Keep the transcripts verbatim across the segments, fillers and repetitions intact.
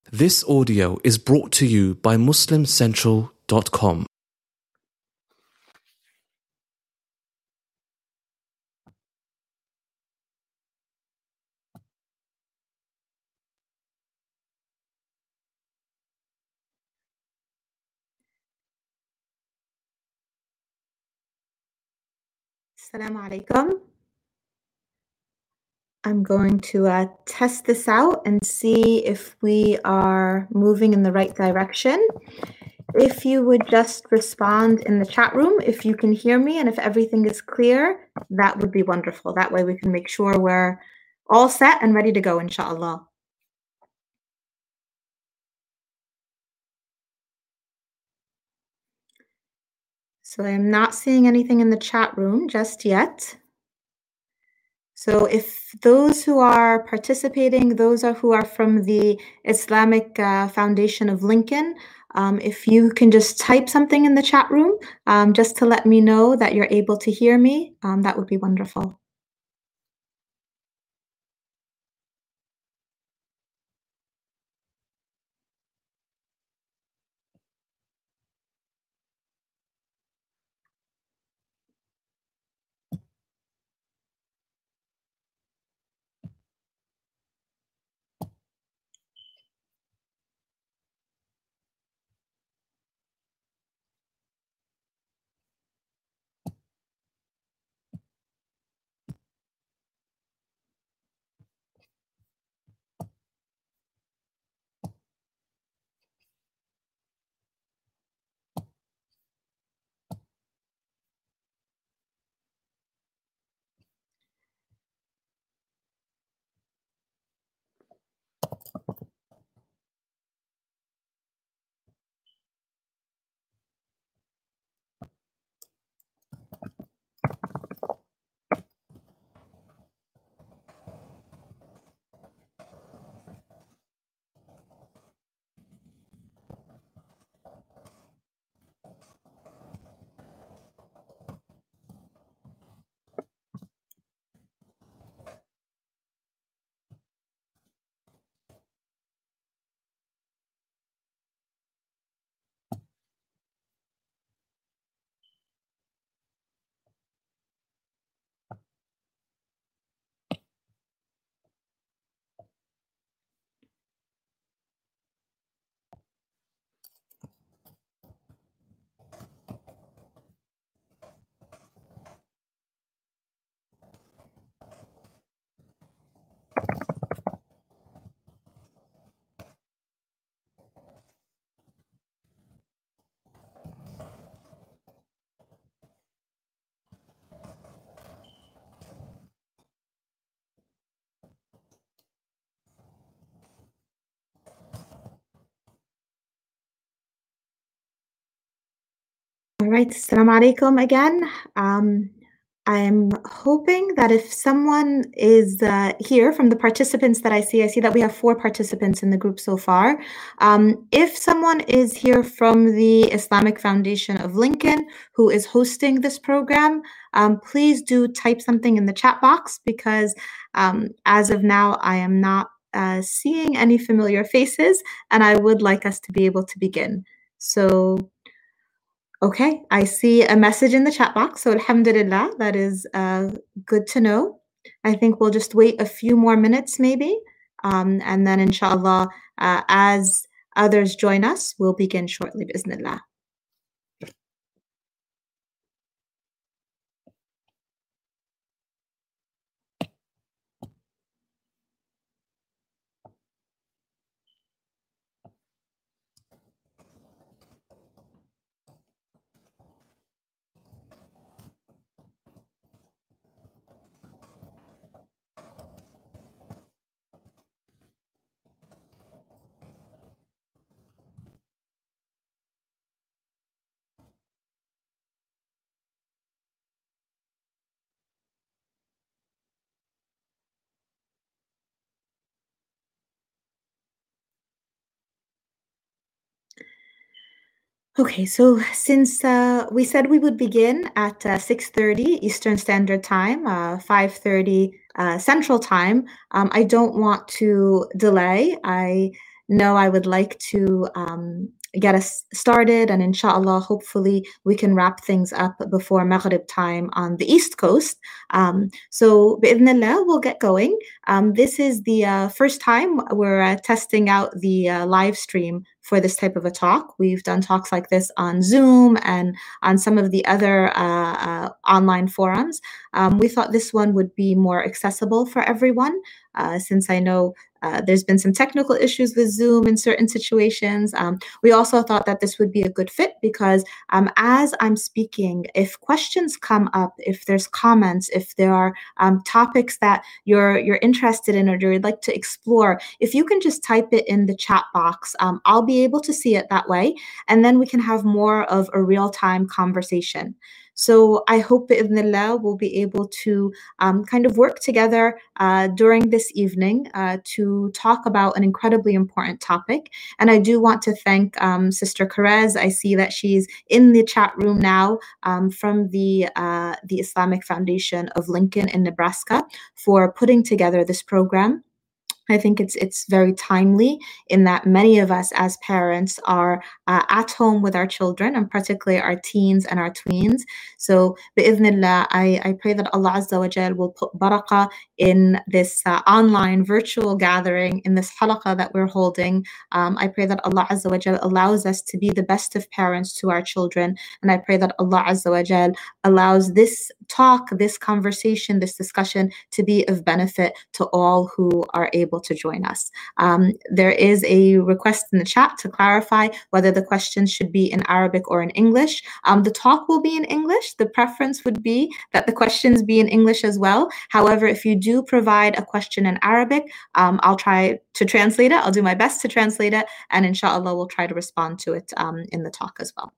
This audio is brought to you by Muslim Central dot com. Assalamu alaikum. I'm going to uh, test this out and see if we are moving in the right direction. If you would just respond in the chat room, if you can hear me and if everything is clear, that would be wonderful. That way we can make sure we're all set and ready to go, inshallah. So I am not seeing anything in the chat room just yet. So if those who are participating, those are who are from the Islamic uh, Foundation of Lincoln, um, if you can just type something in the chat room um, just to let me know that you're able to hear me, um, that would be wonderful. All right, assalamu alaikum again. Um, I'm hoping that if someone is uh, here from the participants that I see, I see that we have four participants in the group so far. Um, if someone is here from the Islamic Foundation of Lincoln who is hosting this program, um, please do type something in the chat box because um, as of now, I am not uh, seeing any familiar faces and I would like us to be able to begin. So Okay, I see a message in the chat box, so alhamdulillah, that is uh, good to know. I think we'll just wait a few more minutes maybe, um, and then inshallah, uh, as others join us, we'll begin shortly, bismillah. Okay, so since uh, we said we would begin at uh, six thirty Eastern Standard Time, uh, five thirty uh, Central Time, um, I don't want to delay. I know I would like to um, get us started, and inshallah, hopefully we can wrap things up before Maghrib time on the East Coast. Um, so, bi'idhnillah, we'll get going. Um, this is the uh, first time we're uh, testing out the uh, live stream for this type of a talk. We've done talks like this on Zoom and on some of the other uh, uh, online forums. Um, we thought this one would be more accessible for everyone, uh, since I know Uh, there's been some technical issues with Zoom in certain situations. Um, we also thought that this would be a good fit because um, as I'm speaking, if questions come up, if there's comments, if there are um, topics that you're you're interested in or you'd like to explore, if you can just type it in the chat box, um, I'll be able to see it that way, and then we can have more of a real-time conversation. So I hope, bi'idhnillah, we'll be able to um, kind of work together uh, during this evening uh, to talk about an incredibly important topic. And I do want to thank um, Sister Karez. I see that she's in the chat room now um, from the, uh, the Islamic Foundation of Lincoln in Nebraska for putting together this program. I think it's it's very timely in that many of us as parents are uh, at home with our children, and particularly our teens and our tweens. So, bi'idhnillah, I, I pray that Allah Azza wa Jal will put barakah in this uh, online virtual gathering, in this halaqah that we're holding. Um, I pray that Allah Azza wa Jal allows us to be the best of parents to our children. And I pray that Allah Azza wa Jal allows this talk, this conversation, this discussion to be of benefit to all who are able to join us. Um, there is a request in the chat to clarify whether the questions should be in Arabic or in English. Um, the talk will be in English. The preference would be that the questions be in English as well. However, if you do provide a question in Arabic, um, I'll try to translate it. I'll do my best to translate it, and inshallah, we'll try to respond to it um, in the talk as well.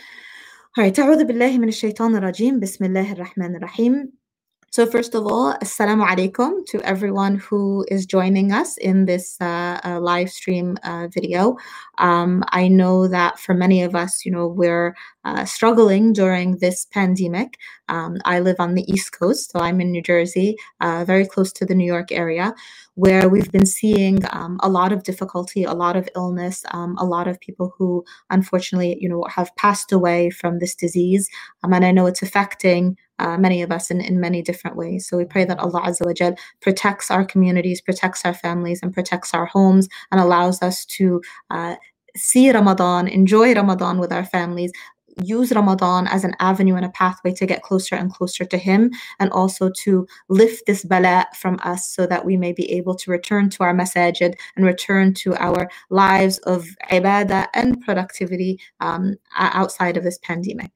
All right. أعوذ بالله من الشيطان الرجيم. بسم الله الرحمن الرحيم. So first of all, assalamu alaikum to everyone who is joining us in this uh, uh, live stream uh, video. Um, I know that for many of us, you know, we're uh, struggling during this pandemic. Um, I live on the East Coast, so I'm in New Jersey, uh, very close to the New York area, where we've been seeing um, a lot of difficulty, a lot of illness, um, a lot of people who unfortunately, you know, have passed away from this disease. Um, and I know it's affecting Uh, many of us in, in many different ways. So we pray that Allah Azza wa Jal protects our communities, protects our families, and protects our homes, and allows us to uh, see Ramadan, enjoy Ramadan with our families, use Ramadan as an avenue and a pathway to get closer and closer to Him, and also to lift this bala from us so that we may be able to return to our masajid and return to our lives of ibadah and productivity um, outside of this pandemic.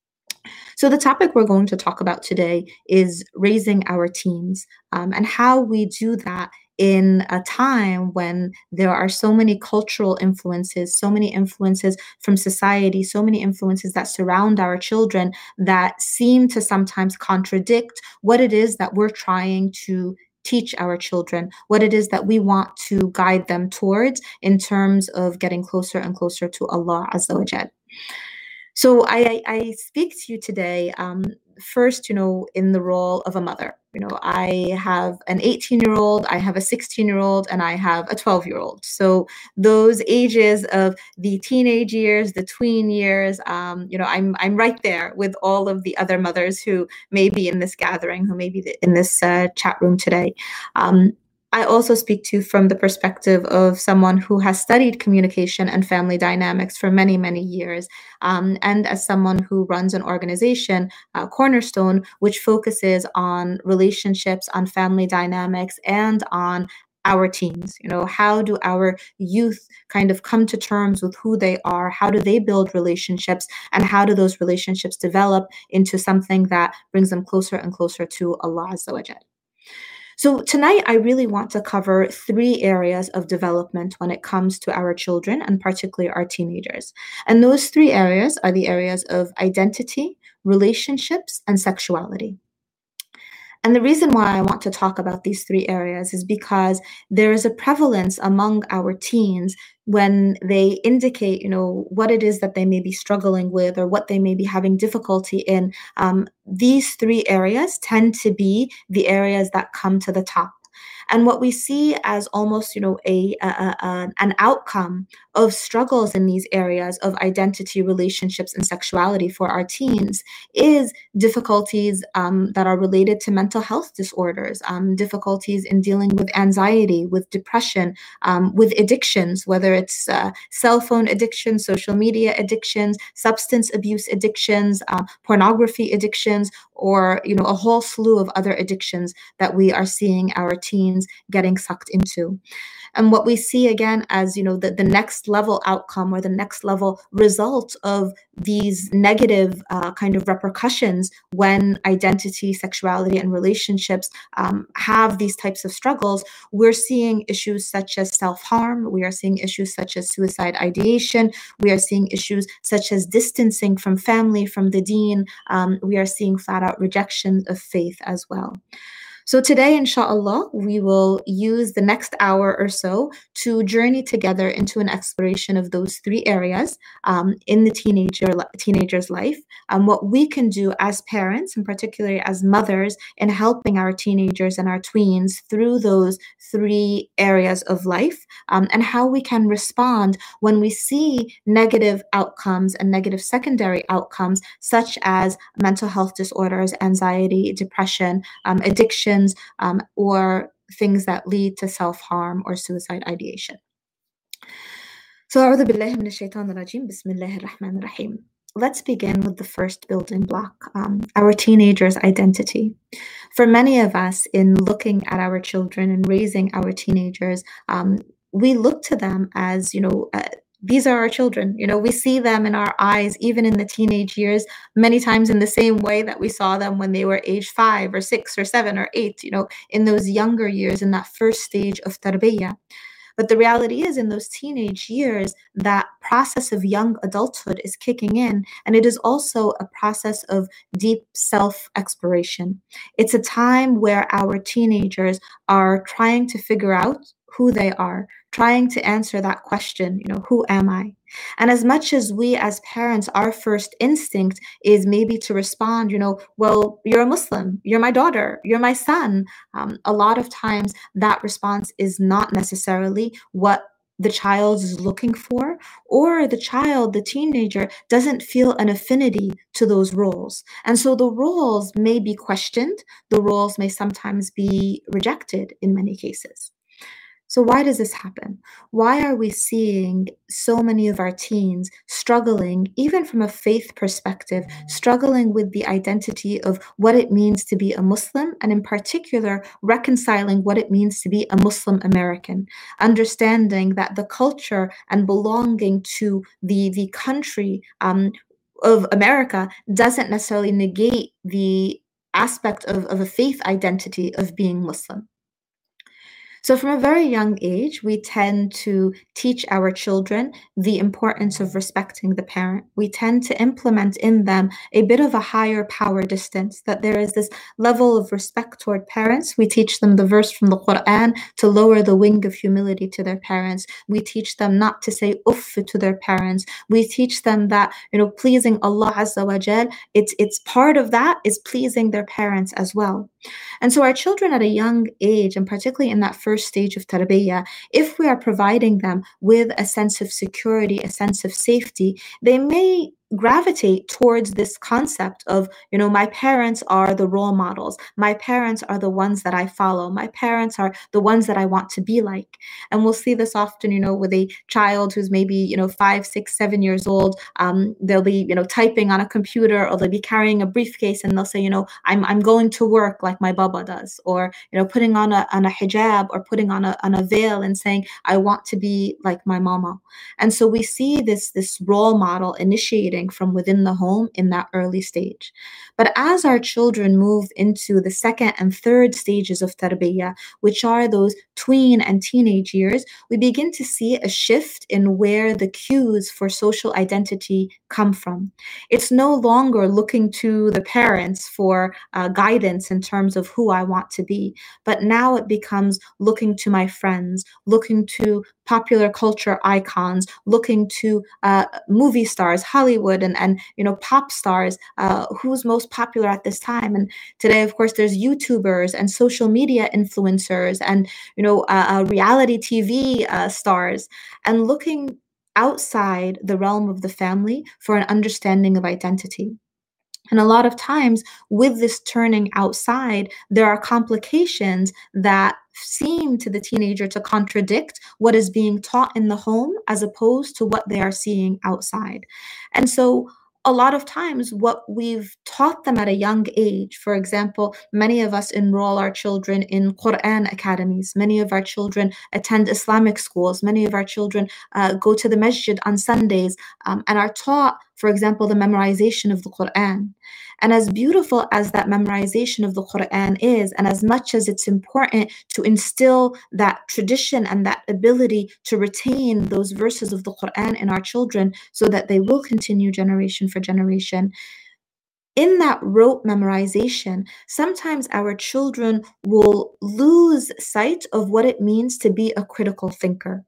So the topic we're going to talk about today is raising our teens, um, and how we do that in a time when there are so many cultural influences, so many influences from society, so many influences that surround our children that seem to sometimes contradict what it is that we're trying to teach our children, what it is that we want to guide them towards in terms of getting closer and closer to Allah Azza wa Jal. So I, I speak to you today, um, first, you know, in the role of a mother. You know, I have an eighteen-year-old, I have a sixteen-year-old, and I have a twelve-year-old. So those ages of the teenage years, the tween years, um, you know, I'm I'm right there with all of the other mothers who may be in this gathering, who may be in this uh, chat room today. Um, I also speak to from the perspective of someone who has studied communication and family dynamics for many, many years, um, and as someone who runs an organization, uh, Cornerstone, which focuses on relationships, on family dynamics, and on our teens. You know, how do our youth kind of come to terms with who they are? How do they build relationships? And how do those relationships develop into something that brings them closer and closer to Allah Azza wa Jal? So tonight, I really want to cover three areas of development when it comes to our children, and particularly our teenagers. And those three areas are the areas of identity, relationships, and sexuality. And the reason why I want to talk about these three areas is because there is a prevalence among our teens when they indicate, you know, what it is that they may be struggling with or what they may be having difficulty in. Um, these three areas tend to be the areas that come to the top. And what we see as almost, you know, a, a, a an outcome of struggles in these areas of identity, relationships, and sexuality for our teens is difficulties um, that are related to mental health disorders, um, difficulties in dealing with anxiety, with depression, um, with addictions, whether it's uh, cell phone addiction, social media addictions, substance abuse addictions, uh, pornography addictions, or you know a whole slew of other addictions that we are seeing our teens getting sucked into. And what we see again as you know the, the next level outcome or the next level result of these negative uh, kind of repercussions when identity, sexuality, and relationships um, have these types of struggles, we're seeing issues such as self-harm, we are seeing issues such as suicide ideation, we are seeing issues such as distancing from family, from the deen, um, we are seeing flat-out rejection of faith as well. So today, inshallah, we will use the next hour or so to journey together into an exploration of those three areas um, in the teenager teenager's life, and um, what we can do as parents, and particularly as mothers, in helping our teenagers and our tweens through those three areas of life, um, and how we can respond when we see negative outcomes and negative secondary outcomes, such as mental health disorders, anxiety, depression, um, addiction, Um, or things that lead to self-harm or suicide ideation. So, أعوذ بالله من الشيطان الرجيم. بسم الله الرحمن الرحيم. Let's begin with the first building block, um, our teenager's identity. For many of us, in looking at our children and raising our teenagers, um, we look to them as, you know, uh, these are our children. You know, we see them in our eyes, even in the teenage years, many times in the same way that we saw them when they were age five or six or seven or eight, you know, in those younger years, in that first stage of tarbiyah. But the reality is, in those teenage years, that process of young adulthood is kicking in, and it is also a process of deep self-exploration. It's a time where our teenagers are trying to figure out who they are, trying to answer that question, you know, who am I? And as much as we as parents, our first instinct is maybe to respond, you know, well, you're a Muslim, you're my daughter, you're my son. Um, a lot of times that response is not necessarily what the child is looking for, or the child, the teenager, doesn't feel an affinity to those roles. And so the roles may be questioned, the roles may sometimes be rejected in many cases. So why does this happen? Why are we seeing so many of our teens struggling, even from a faith perspective, struggling with the identity of what it means to be a Muslim, and in particular, reconciling what it means to be a Muslim American, understanding that the culture and belonging to the, the country um, of America doesn't necessarily negate the aspect of, of a faith identity of being Muslim. So from a very young age, we tend to teach our children the importance of respecting the parent. We tend to implement in them a bit of a higher power distance, that there is this level of respect toward parents. We teach them the verse from the Quran to lower the wing of humility to their parents. We teach them not to say uff to their parents. We teach them that, you know, pleasing Allah Azza wa Jal, it's, it's part of that is pleasing their parents as well. And so our children at a young age, and particularly in that first stage of tarbiyah, if we are providing them with a sense of security, a sense of safety, they may gravitate towards this concept of, you know, my parents are the role models. My parents are the ones that I follow. My parents are the ones that I want to be like. And we'll see this often, you know, with a child who's maybe, you know, five, six, seven years old. Um, they'll be, you know, typing on a computer, or they'll be carrying a briefcase, and they'll say, you know, I'm I'm going to work like my baba does, or, you know, putting on a on a hijab, or putting on a on a veil and saying, I want to be like my mama. And so we see this this role model initiating from within the home in that early stage. But as our children move into the second and third stages of tarbiyah, which are those tween and teenage years, we begin to see a shift in where the cues for social identity come from. It's no longer looking to the parents for uh, guidance in terms of who I want to be, but now it becomes looking to my friends, looking to popular culture icons, looking to uh, movie stars, Hollywood, and and you know pop stars, uh, who's most popular at this time. And today, of course, there's YouTubers and social media influencers, and you know uh, uh, reality T V uh, stars, and looking outside the realm of the family for an understanding of identity. And a lot of times, with this turning outside, there are complications that seem to the teenager to contradict what is being taught in the home as opposed to what they are seeing outside. And so, a lot of times, what we've taught them at a young age, for example, many of us enroll our children in Quran academies, many of our children attend Islamic schools, many of our children uh, go to the masjid on Sundays um, and are taught, for example, the memorization of the Quran. And as beautiful as that memorization of the Quran is, and as much as it's important to instill that tradition and that ability to retain those verses of the Quran in our children so that they will continue generation for generation, in that rote memorization, sometimes our children will lose sight of what it means to be a critical thinker.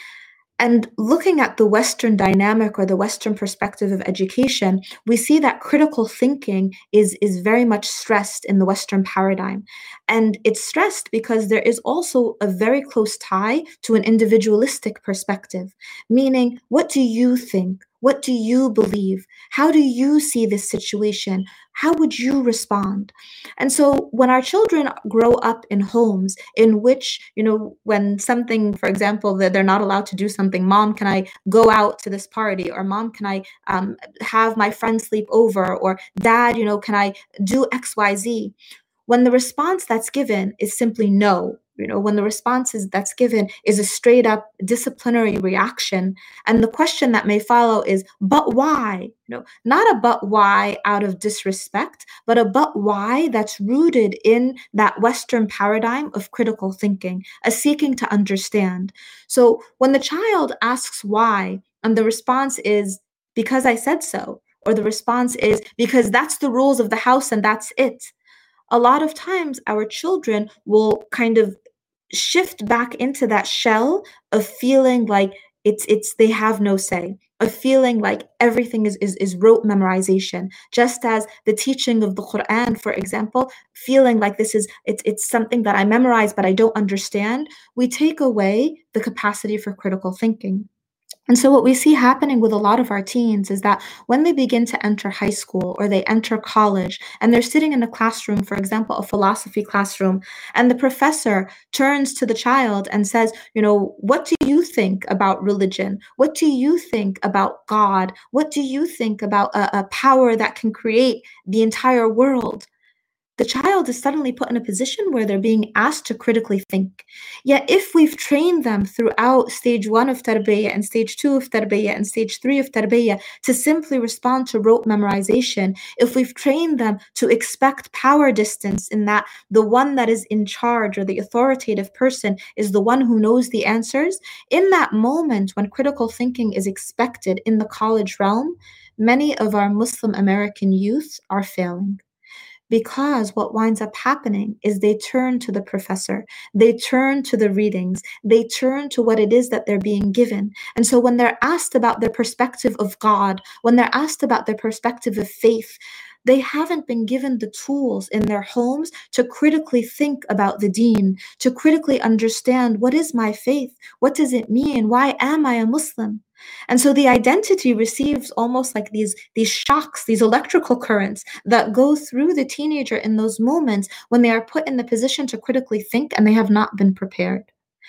And looking at the Western dynamic or the Western perspective of education, we see that critical thinking is, is very much stressed in the Western paradigm. And it's stressed because there is also a very close tie to an individualistic perspective, meaning, what do you think? What do you believe? How do you see this situation? How would you respond? And so when our children grow up in homes in which, you know, when something, for example, that they're not allowed to do something, mom, can I go out to this party? Or mom, can I um, have my friend sleep over? Or dad, you know, can I do X, Y, Z? When the response that's given is simply no, you know, when the response is that's given is a straight up disciplinary reaction, and the question that may follow is, but why? You know, not a but why out of disrespect, but a but why that's rooted in that Western paradigm of critical thinking, a seeking to understand. So when the child asks why, and the response is, because I said so, or the response is, because that's the rules of the house and that's it, a lot of times our children will kind of shift back into that shell of feeling like it's it's they have no say, of feeling like everything is, is is rote memorization, just as the teaching of the Quran, for example, feeling like this is it's it's something that I memorize but I don't understand. We take away the capacity for critical thinking. And so, what we see happening with a lot of our teens is that when they begin to enter high school or they enter college and they're sitting in a classroom, for example, a philosophy classroom, and the professor turns to the child and says, you know, what do you think about religion? What do you think about God? What do you think about a, a power that can create the entire world? The child is suddenly put in a position where they're being asked to critically think. Yet, if we've trained them throughout stage one of tarbiyah and stage two of tarbiyah and stage three of tarbiyah to simply respond to rote memorization, if we've trained them to expect power distance in that the one that is in charge or the authoritative person is the one who knows the answers, in that moment when critical thinking is expected in the college realm, many of our Muslim American youth are failing. Because what winds up happening is they turn to the professor, they turn to the readings, they turn to what it is that they're being given. And so when they're asked about their perspective of God, when they're asked about their perspective of faith, they haven't been given the tools in their homes to critically think about the deen, to critically understand, what is my faith? What does it mean? Why am I a Muslim? And so the identity receives almost like these, these shocks, these electrical currents that go through the teenager in those moments when they are put in the position to critically think and they have not been prepared.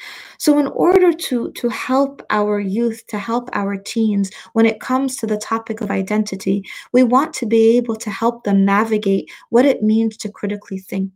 So in order to, to help our youth, to help our teens, when it comes to the topic of identity, we want to be able to help them navigate what it means to critically think.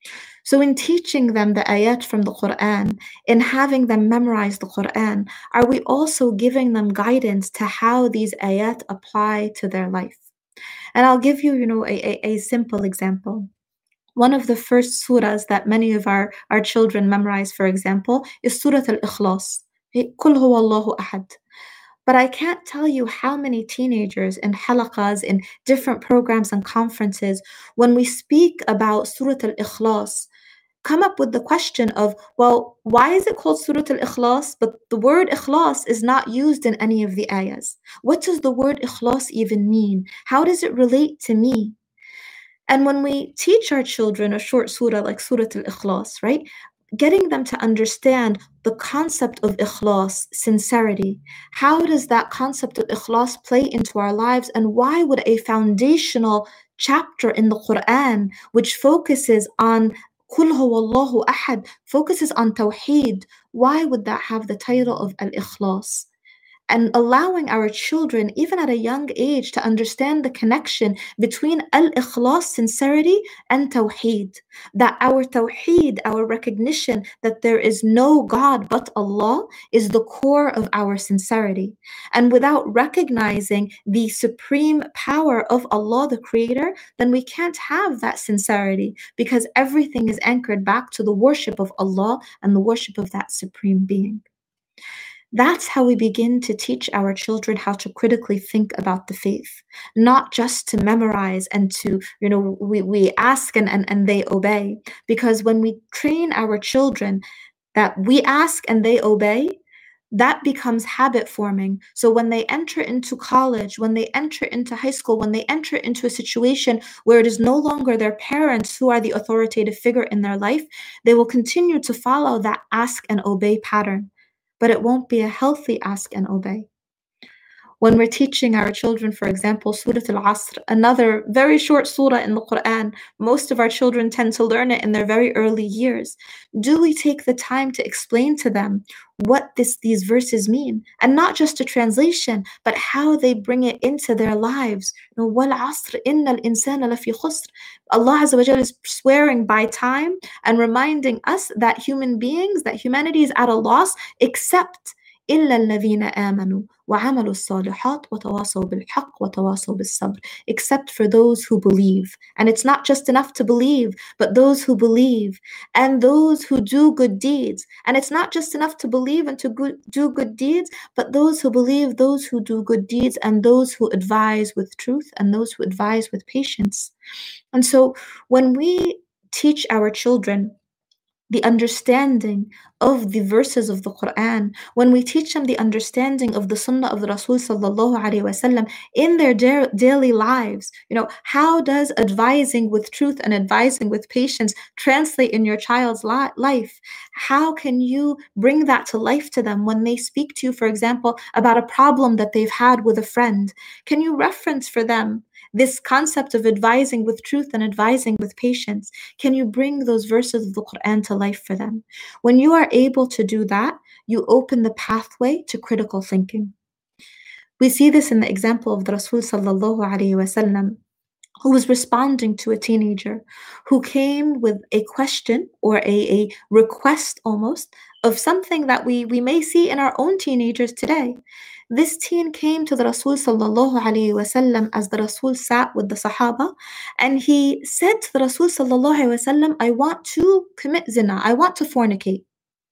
So in teaching them the ayat from the Quran, in having them memorize the Quran, are we also giving them guidance to how these ayat apply to their life? And I'll give you, you know, a, a, a simple example. One of the first surahs that many of our, our children memorize, for example, is Surah Al-Ikhlas. Qul huwa Allahu ahad. But I can't tell you how many teenagers in halaqas, in different programs and conferences, when we speak about Surah Al-Ikhlas, come up with the question of, well, why is it called Surah Al-Ikhlas, but the word Ikhlas is not used in any of the ayahs? What does the word Ikhlas even mean? How does it relate to me? And when we teach our children a short surah like Surah Al-Ikhlas, right? Getting them to understand the concept of ikhlas, sincerity. How does that concept of ikhlas play into our lives? And why would a foundational chapter in the Quran, which focuses on Qul huwa Allahu ahad, focuses on Tawheed, why would that have the title of Al-Ikhlas? And allowing our children, even at a young age, to understand the connection between al-ikhlas, sincerity, and tawheed. That our tawheed, our recognition that there is no God but Allah, is the core of our sincerity. And without recognizing the supreme power of Allah, the Creator, then we can't have that sincerity, because everything is anchored back to the worship of Allah and the worship of that supreme being. That's how we begin to teach our children how to critically think about the faith, not just to memorize and to, you know, we, we ask and, and, and they obey. Because when we train our children that we ask and they obey, that becomes habit forming. So when they enter into college, when they enter into high school, when they enter into a situation where it is no longer their parents who are the authoritative figure in their life, they will continue to follow that ask and obey pattern. But it won't be a healthy ask and obey. When we're teaching our children, for example, Surah Al-Asr, another very short surah in the Quran, most of our children tend to learn it in their very early years. Do we take the time to explain to them what this, these verses mean? And not just a translation, but how they bring it into their lives. وَالْعَصْرِ إِنَّ الْإِنسَانَ لَفِي خُسْرٍ. Allah Azza wa Jalla is swearing by time and reminding us that human beings, that humanity is at a loss, except إِلَّا الَّذِينَ آمَنُوا وَعَمَلُوا الصَّالِحَاتِ وَتَوَاصَوْا بِالْحَقِّ وَتَوَاصَوْا بِالصَّبْرِ. Except for those who believe. And it's not just enough to believe, but those who believe and those who do good deeds. And it's not just enough to believe and to go- do good deeds, but those who believe, those who do good deeds, and those who advise with truth, and those who advise with patience. And so when we teach our children the understanding of the verses of the Quran, when we teach them the understanding of the Sunnah of the Rasul sallallahu alaihi wasallam in their da- daily lives, you know, how does advising with truth and advising with patience translate in your child's li- life? How can you bring that to life to them when they speak to you, for example, about a problem that they've had with a friend? Can you reference for them this concept of advising with truth and advising with patience? Can you bring those verses of the Quran to life for them? When you are able to do that, you open the pathway to critical thinking. We see this in the example of the Rasul sallallahu alaihi wasallam, who was responding to a teenager who came with a question or a, a request almost of something that we, we may see in our own teenagers today. This teen came to the Rasul sallallahu alaihi wasallam as the Rasul sat with the Sahaba, and he said to the Rasul sallallahu alaihi wasallam, I want to commit zina, I want to fornicate.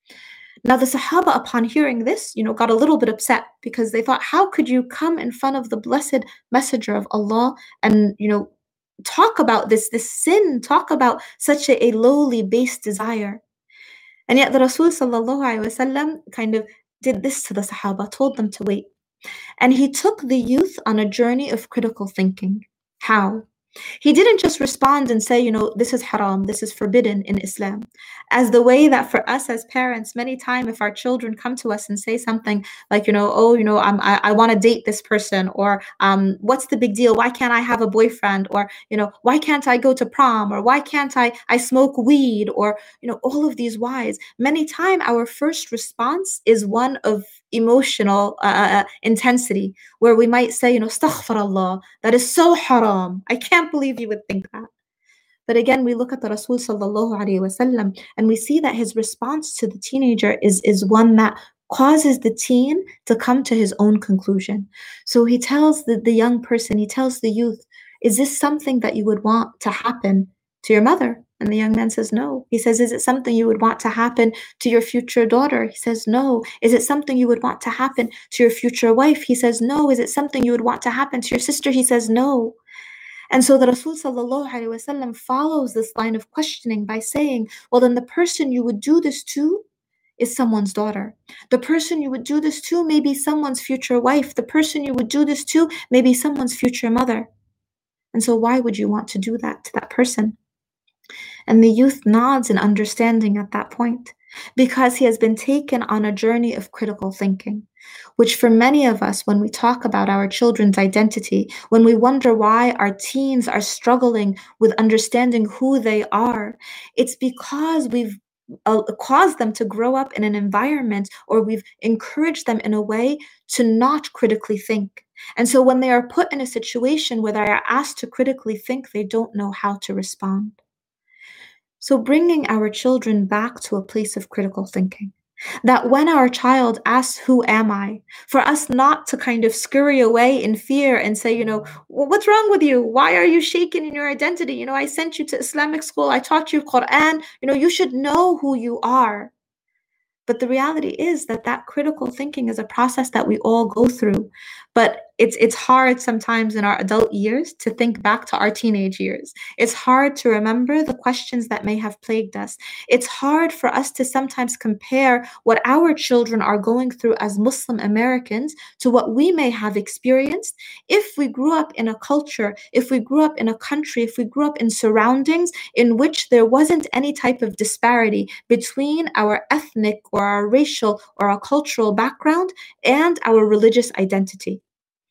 Now the Sahaba, upon hearing this, you know, got a little bit upset, because they thought, how could you come in front of the blessed messenger of Allah and, you know, talk about this, this sin, talk about such a, a lowly base desire? And yet the Rasul sallallahu alaihi wasallam kind of did this to the Sahaba, told them to wait. And he took the youth on a journey of critical thinking. How? He didn't just respond and say, you know, this is haram, this is forbidden in Islam. As the way that for us as parents, many times if our children come to us and say something like, you know, oh, you know, I'm, I, I want to date this person, or um, what's the big deal? Why can't I have a boyfriend? Or, you know, why can't I go to prom? Or why can't I, I smoke weed? Or, you know, all of these whys. Many times our first response is one of emotional uh, intensity, where we might say, you know, astaghfirullah, that is so haram. I can't believe you would think that. But again, we look at the Rasul sallallahu alaihi wasallam and we see that his response to the teenager is, is one that causes the teen to come to his own conclusion. So he tells the, the young person, he tells the youth, is this something that you would want to happen to your mother? And the young man says, no. He says, is it something you would want to happen to your future daughter? He says, no. Is it something you would want to happen to your future wife? He says, no. Is it something you would want to happen to your sister? He says, no. And so the Rasul sallallahu alaihi wasallam follows this line of questioning by saying, well, then the person you would do this to is someone's daughter. The person you would do this to may be someone's future wife. The person you would do this to may be someone's future mother. And so why would you want to do that to that person? And the youth nods in understanding at that point, because he has been taken on a journey of critical thinking, which for many of us, when we talk about our children's identity, when we wonder why our teens are struggling with understanding who they are, it's because we've uh, caused them to grow up in an environment, or we've encouraged them in a way to not critically think. And so when they are put in a situation where they are asked to critically think, they don't know how to respond. So bringing our children back to a place of critical thinking, that when our child asks, who am I? For us not to kind of scurry away in fear and say, you know, well, what's wrong with you? Why are you shaken in your identity? You know, I sent you to Islamic school. I taught you Quran. You know, you should know who you are. But the reality is that that critical thinking is a process that we all go through. But it's it's hard sometimes in our adult years to think back to our teenage years. It's hard to remember the questions that may have plagued us. It's hard for us to sometimes compare what our children are going through as Muslim Americans to what we may have experienced if we grew up in a culture, if we grew up in a country, if we grew up in surroundings in which there wasn't any type of disparity between our ethnic or our racial or our cultural background and our religious identity.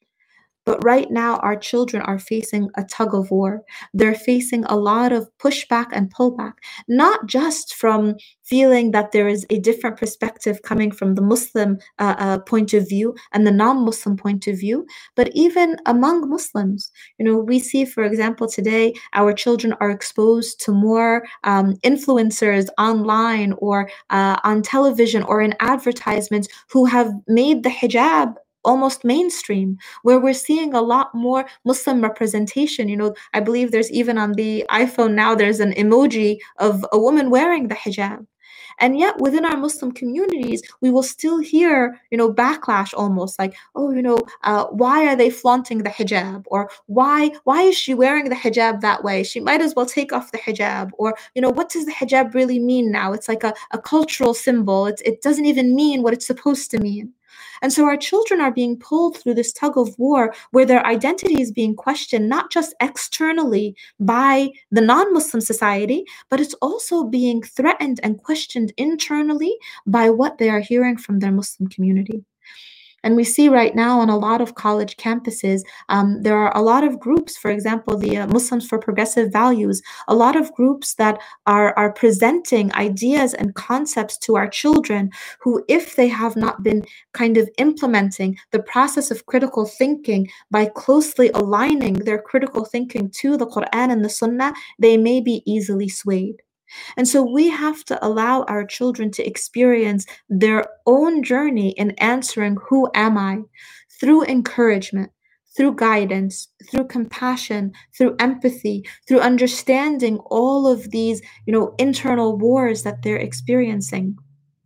But right now, our children are facing a tug of war. They're facing a lot of pushback and pullback, not just from feeling that there is a different perspective coming from the Muslim uh, uh, point of view and the non-Muslim point of view, but even among Muslims. You know, we see, for example, today, our children are exposed to more um, influencers online or uh, on television or in advertisements who have made the hijab almost mainstream, where we're seeing a lot more Muslim representation. You know, I believe there's even on the iPhone now, there's an emoji of a woman wearing the hijab. And yet within our Muslim communities, we will still hear, you know, backlash almost like, oh, you know, uh, why are they flaunting the hijab? Or why, why is she wearing the hijab that way? She might as well take off the hijab. Or, you know, what does the hijab really mean now? It's like a, a cultural symbol. It's, it doesn't even mean what it's supposed to mean. And so our children are being pulled through this tug of war where their identity is being questioned, not just externally by the non-Muslim society, but it's also being threatened and questioned internally by what they are hearing from their Muslim community. And we see right now on a lot of college campuses, um, there are a lot of groups, for example, the uh, Muslims for Progressive Values, a lot of groups that are, are presenting ideas and concepts to our children who, if they have not been kind of implementing the process of critical thinking by closely aligning their critical thinking to the Quran and the Sunnah, they may be easily swayed. And so we have to allow our children to experience their own journey in answering, who am I? Through encouragement, through guidance, through compassion, through empathy, through understanding all of these, you know, internal wars that they're experiencing.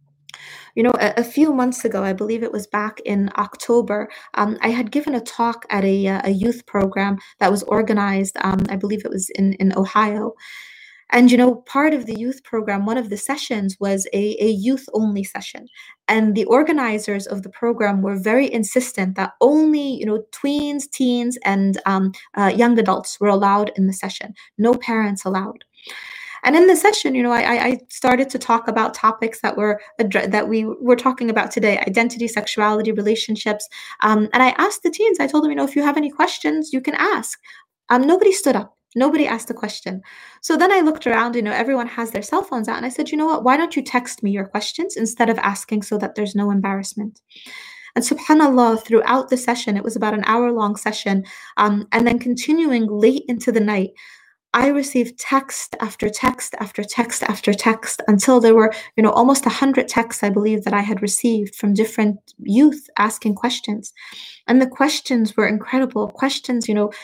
You know, a, a few months ago, I believe it was back in October, um, I had given a talk at a, uh, a youth program that was organized, um, I believe it was in, in Ohio. And, you know, part of the youth program, one of the sessions was a, a youth-only session. And the organizers of the program were very insistent that only, you know, tweens, teens, and um, uh, young adults were allowed in the session. No parents allowed. And in the session, you know, I, I started to talk about topics that were that we were talking about today: identity, sexuality, relationships. Um, and I asked the teens, I told them, you know, if you have any questions, you can ask. Um, nobody stood up. Nobody asked a question. So then I looked around, you know, everyone has their cell phones out, and I said, you know what, why don't you text me your questions instead of asking, so that there's no embarrassment? And subhanAllah, throughout the session, it was about an hour long session, um, and then continuing late into the night, I received text after text after text after text until there were, you know, almost a hundred texts, I believe, that I had received from different youth asking questions. And the questions were incredible questions, you know,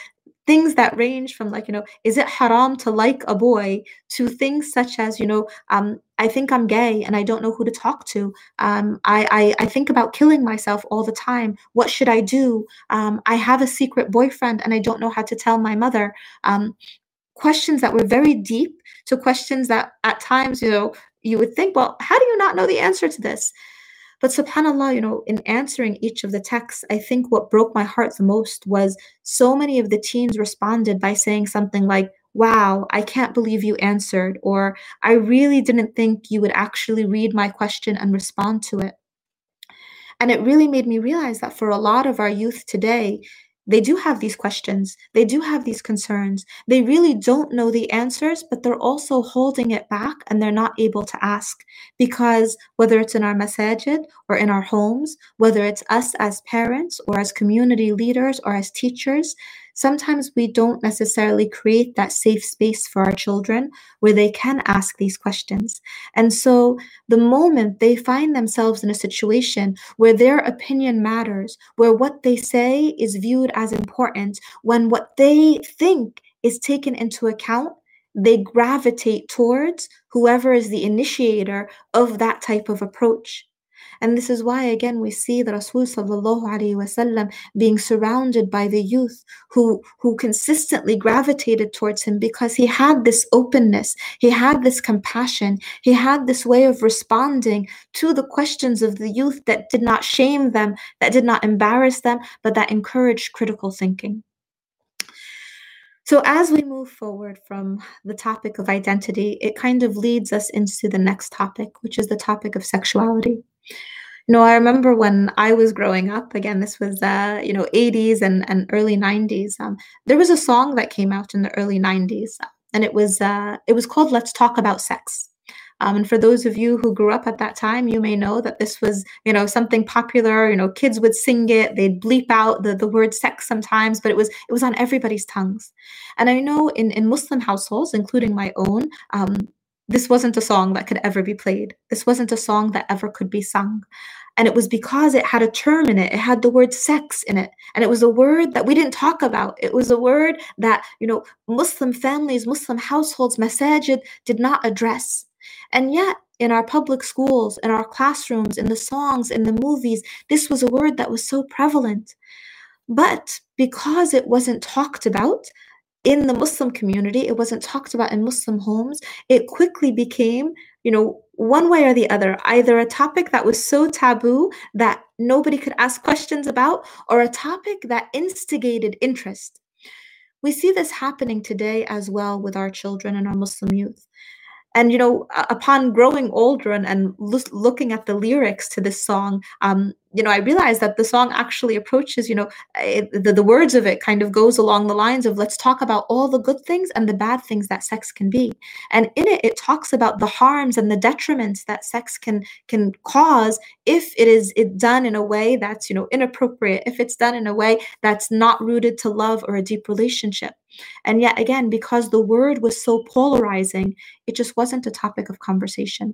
things that range from like, you know, is it haram to like a boy to things such as, you know, um, I think I'm gay and I don't know who to talk to. Um, I, I, I think about killing myself all the time. What should I do? Um, I have a secret boyfriend and I don't know how to tell my mother. Um, questions that were very deep to questions that at times, you know, you would think, well, how do you not know the answer to this? But subhanAllah, you know, in answering each of the texts, I think what broke my heart the most was so many of the teens responded by saying something like, wow, I can't believe you answered, or I really didn't think you would actually read my question and respond to it. And it really made me realize that for a lot of our youth today, they do have these questions. They do have these concerns. They really don't know the answers, but they're also holding it back and they're not able to ask because whether it's in our masajid or in our homes, whether it's us as parents or as community leaders or as teachers, sometimes we don't necessarily create that safe space for our children where they can ask these questions. And so the moment they find themselves in a situation where their opinion matters, where what they say is viewed as important, when what they think is taken into account, they gravitate towards whoever is the initiator of that type of approach. And this is why, again, we see the Rasul sallallahu alaihi wasallam being surrounded by the youth who, who consistently gravitated towards him because he had this openness, he had this compassion, he had this way of responding to the questions of the youth that did not shame them, that did not embarrass them, but that encouraged critical thinking. So as we move forward from the topic of identity, it kind of leads us into the next topic, which is the topic of sexuality. You know, I remember when I was growing up, again, this was, uh, you know, eighties and, and early nineties, um, there was a song that came out in the early nineties, and it was, uh, it was called Let's Talk About Sex. Um, and for those of you who grew up at that time, you may know that this was, you know, something popular. You know, kids would sing it. They'd bleep out the, the word sex sometimes, but it was it was on everybody's tongues. And I know in, in Muslim households, including my own, um, this wasn't a song that could ever be played. This wasn't a song that ever could be sung. And it was because it had a term in it. It had the word sex in it. And it was a word that we didn't talk about. It was a word that, you know, Muslim families, Muslim households, masajid did not address. And yet, in our public schools, in our classrooms, in the songs, in the movies, this was a word that was so prevalent. But because it wasn't talked about in the Muslim community, it wasn't talked about in Muslim homes, it quickly became, you know, one way or the other, either a topic that was so taboo that nobody could ask questions about, or a topic that instigated interest. We see this happening today as well with our children and our Muslim youth. And, you know, upon growing older and, and lo- looking at the lyrics to this song, um, you know, I realized that the song actually approaches, you know, it, the, the words of it kind of goes along the lines of let's talk about all the good things and the bad things that sex can be. And in it, it talks about the harms and the detriments that sex can can cause if it is it done in a way that's, you know, inappropriate, if it's done in a way that's not rooted to love or a deep relationship. And yet again, because the word was so polarizing, it just wasn't a topic of conversation.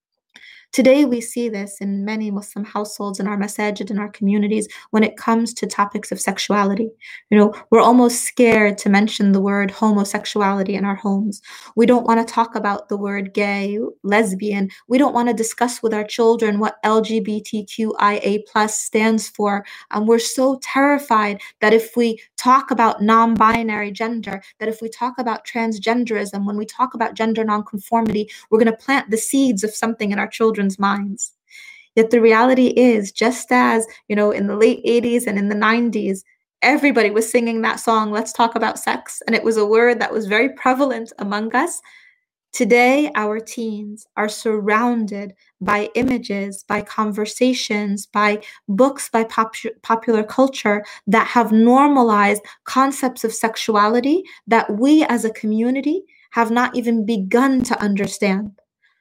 Today, we see this in many Muslim households, in our masajid, in our communities, when it comes to topics of sexuality. You know, we're almost scared to mention the word homosexuality in our homes. We don't want to talk about the word gay, lesbian. We don't want to discuss with our children what L G B T Q I A plus stands for. Um, we're so terrified that if we talk about non-binary gender, that if we talk about transgenderism, when we talk about gender nonconformity, we're going to plant the seeds of something in our children minds. Yet the reality is, just as, you know, in the late eighties and in the nineties, everybody was singing that song, Let's Talk About Sex, and it was a word that was very prevalent among us. Today, our teens are surrounded by images, by conversations, by books, by pop- popular culture that have normalized concepts of sexuality that we as a community have not even begun to understand.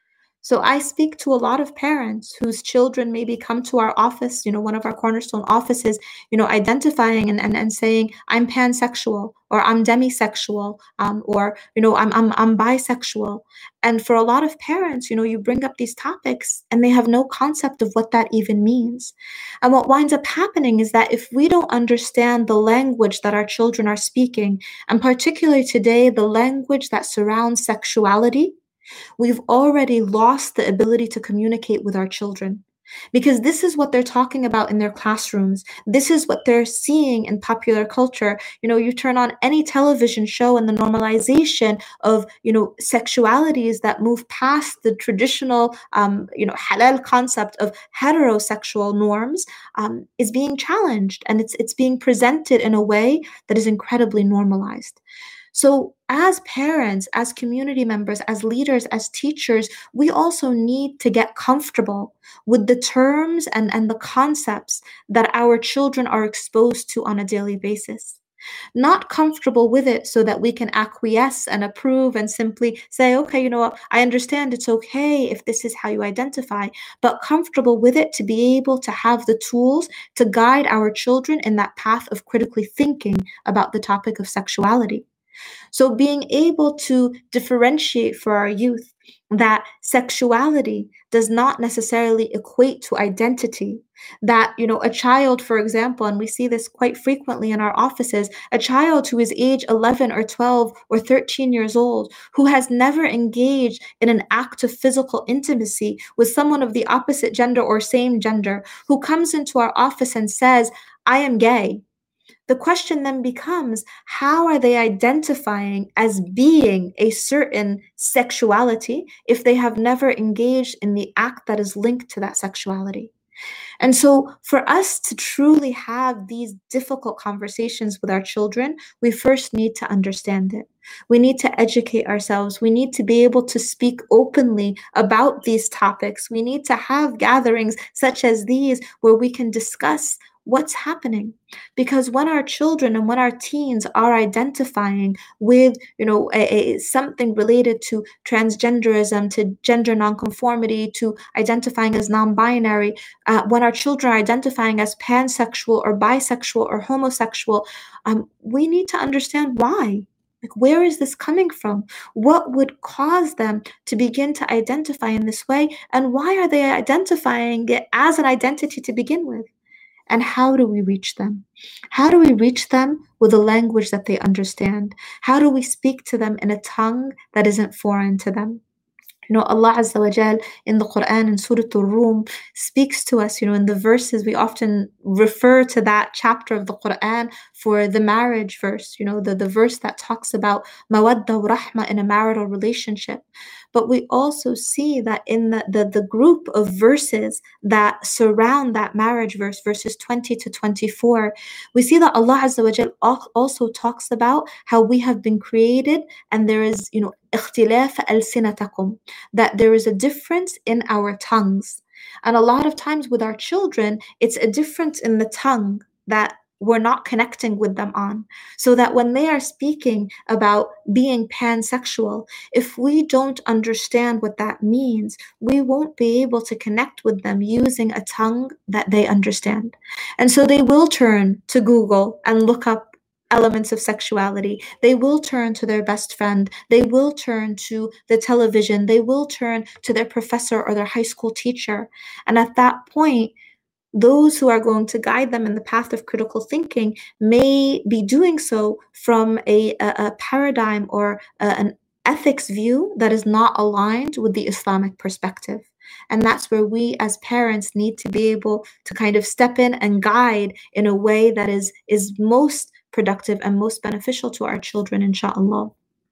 So I speak to a lot of parents whose children maybe come to our office, you know, one of our cornerstone offices, you know, identifying and, and, and saying, I'm pansexual, or I'm demisexual, um, or, you know, I'm, I'm, I'm bisexual. And for a lot of parents, you know, you bring up these topics and they have no concept of what that even means. And what winds up happening is that if we don't understand the language that our children are speaking, and particularly today, the language that surrounds sexuality, we've already lost the ability to communicate with our children. Because this is what they're talking about in their classrooms. This is what they're seeing in popular culture. You know, you turn on any television show and the normalization of, you know, sexualities that move past the traditional, um, you know, halal concept of heterosexual norms um, is being challenged, and it's it's being presented in a way that is incredibly normalized. So, as parents, as community members, as leaders, as teachers, we also need to get comfortable with the terms and, and the concepts that our children are exposed to on a daily basis. Not comfortable with it so that we can acquiesce and approve and simply say, okay, you know what, I understand it's okay if this is how you identify, but comfortable with it to be able to have the tools to guide our children in that path of critically thinking about the topic of sexuality. So being able to differentiate for our youth that sexuality does not necessarily equate to identity. That, you know, a child, for example, and we see this quite frequently in our offices, a child who is age eleven or twelve or thirteen years old, who has never engaged in an act of physical intimacy with someone of the opposite gender or same gender, who comes into our office and says, I am gay. The question then becomes, how are they identifying as being a certain sexuality if they have never engaged in the act that is linked to that sexuality? And so, for us to truly have these difficult conversations with our children, we first need to understand it. We need to educate ourselves. We need to be able to speak openly about these topics. We need to have gatherings such as these where we can discuss what's happening. Because when our children and when our teens are identifying with, you know, a, a, something related to transgenderism, to gender nonconformity, to identifying as non-binary, uh, when our children are identifying as pansexual or bisexual or homosexual, um, we need to understand why. Like, where is this coming from? What would cause them to begin to identify in this way? And why are they identifying it as an identity to begin with? And how do we reach them? How do we reach them with a language that they understand? How do we speak to them in a tongue that isn't foreign to them? You know, Allah Azza wa Jal in the Quran, in Surah Al-Rum, speaks to us, you know, in the verses, we often refer to that chapter of the Quran for the marriage verse, you know, the, the verse that talks about mawadda wa rahma in a marital relationship. But we also see that in the, the, the group of verses that surround that marriage verse, verses twenty to twenty-four, we see that Allah Azza wa Jal also talks about how we have been created and there is, you know, اختلاف ألسنتكم, that there is a difference in our tongues. And a lot of times with our children, it's a difference in the tongue that we're not connecting with them on. So that when they are speaking about being pansexual, if we don't understand what that means, we won't be able to connect with them using a tongue that they understand. And so they will turn to Google and look up elements of sexuality. They will turn to their best friend. They will turn to the television. They will turn to their professor or their high school teacher. And at that point, those who are going to guide them in the path of critical thinking may be doing so from a, a, a paradigm or a, an ethics view that is not aligned with the Islamic perspective. And that's where we as parents need to be able to kind of step in and guide in a way that is, is most productive and most beneficial to our children, inshallah.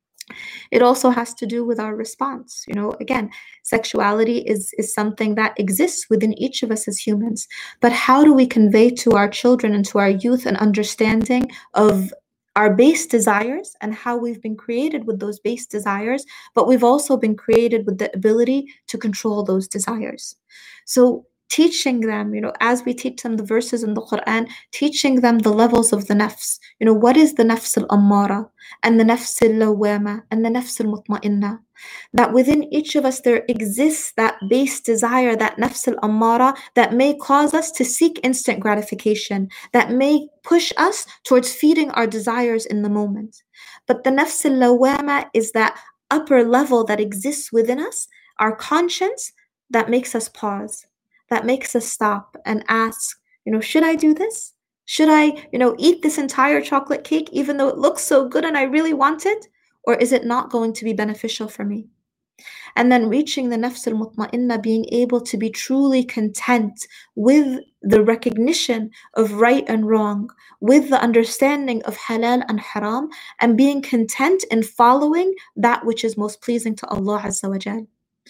It also has to do with our response. You know, again, sexuality is, is something that exists within each of us as humans. But how do we convey to our children and to our youth an understanding of our base desires and how we've been created with those base desires, but we've also been created with the ability to control those desires. So teaching them, you know, as we teach them the verses in the Quran, teaching them the levels of the nafs. You know, what is the nafs al-ammara and the nafs al-lawama and the nafs al-mutma'inna? That within each of us there exists that base desire, that nafs al-ammara, that may cause us to seek instant gratification, that may push us towards feeding our desires in the moment. But the nafs al-lawama is that upper level that exists within us, our conscience, that makes us pause, that makes us stop and ask, you know, should I do this? Should I, you know, eat this entire chocolate cake even though it looks so good and I really want it? Or is it not going to be beneficial for me? And then reaching the nafs al-mutma'inna, being able to be truly content with the recognition of right and wrong, with the understanding of halal and haram, and being content in following that which is most pleasing to Allah Azza wa Jal.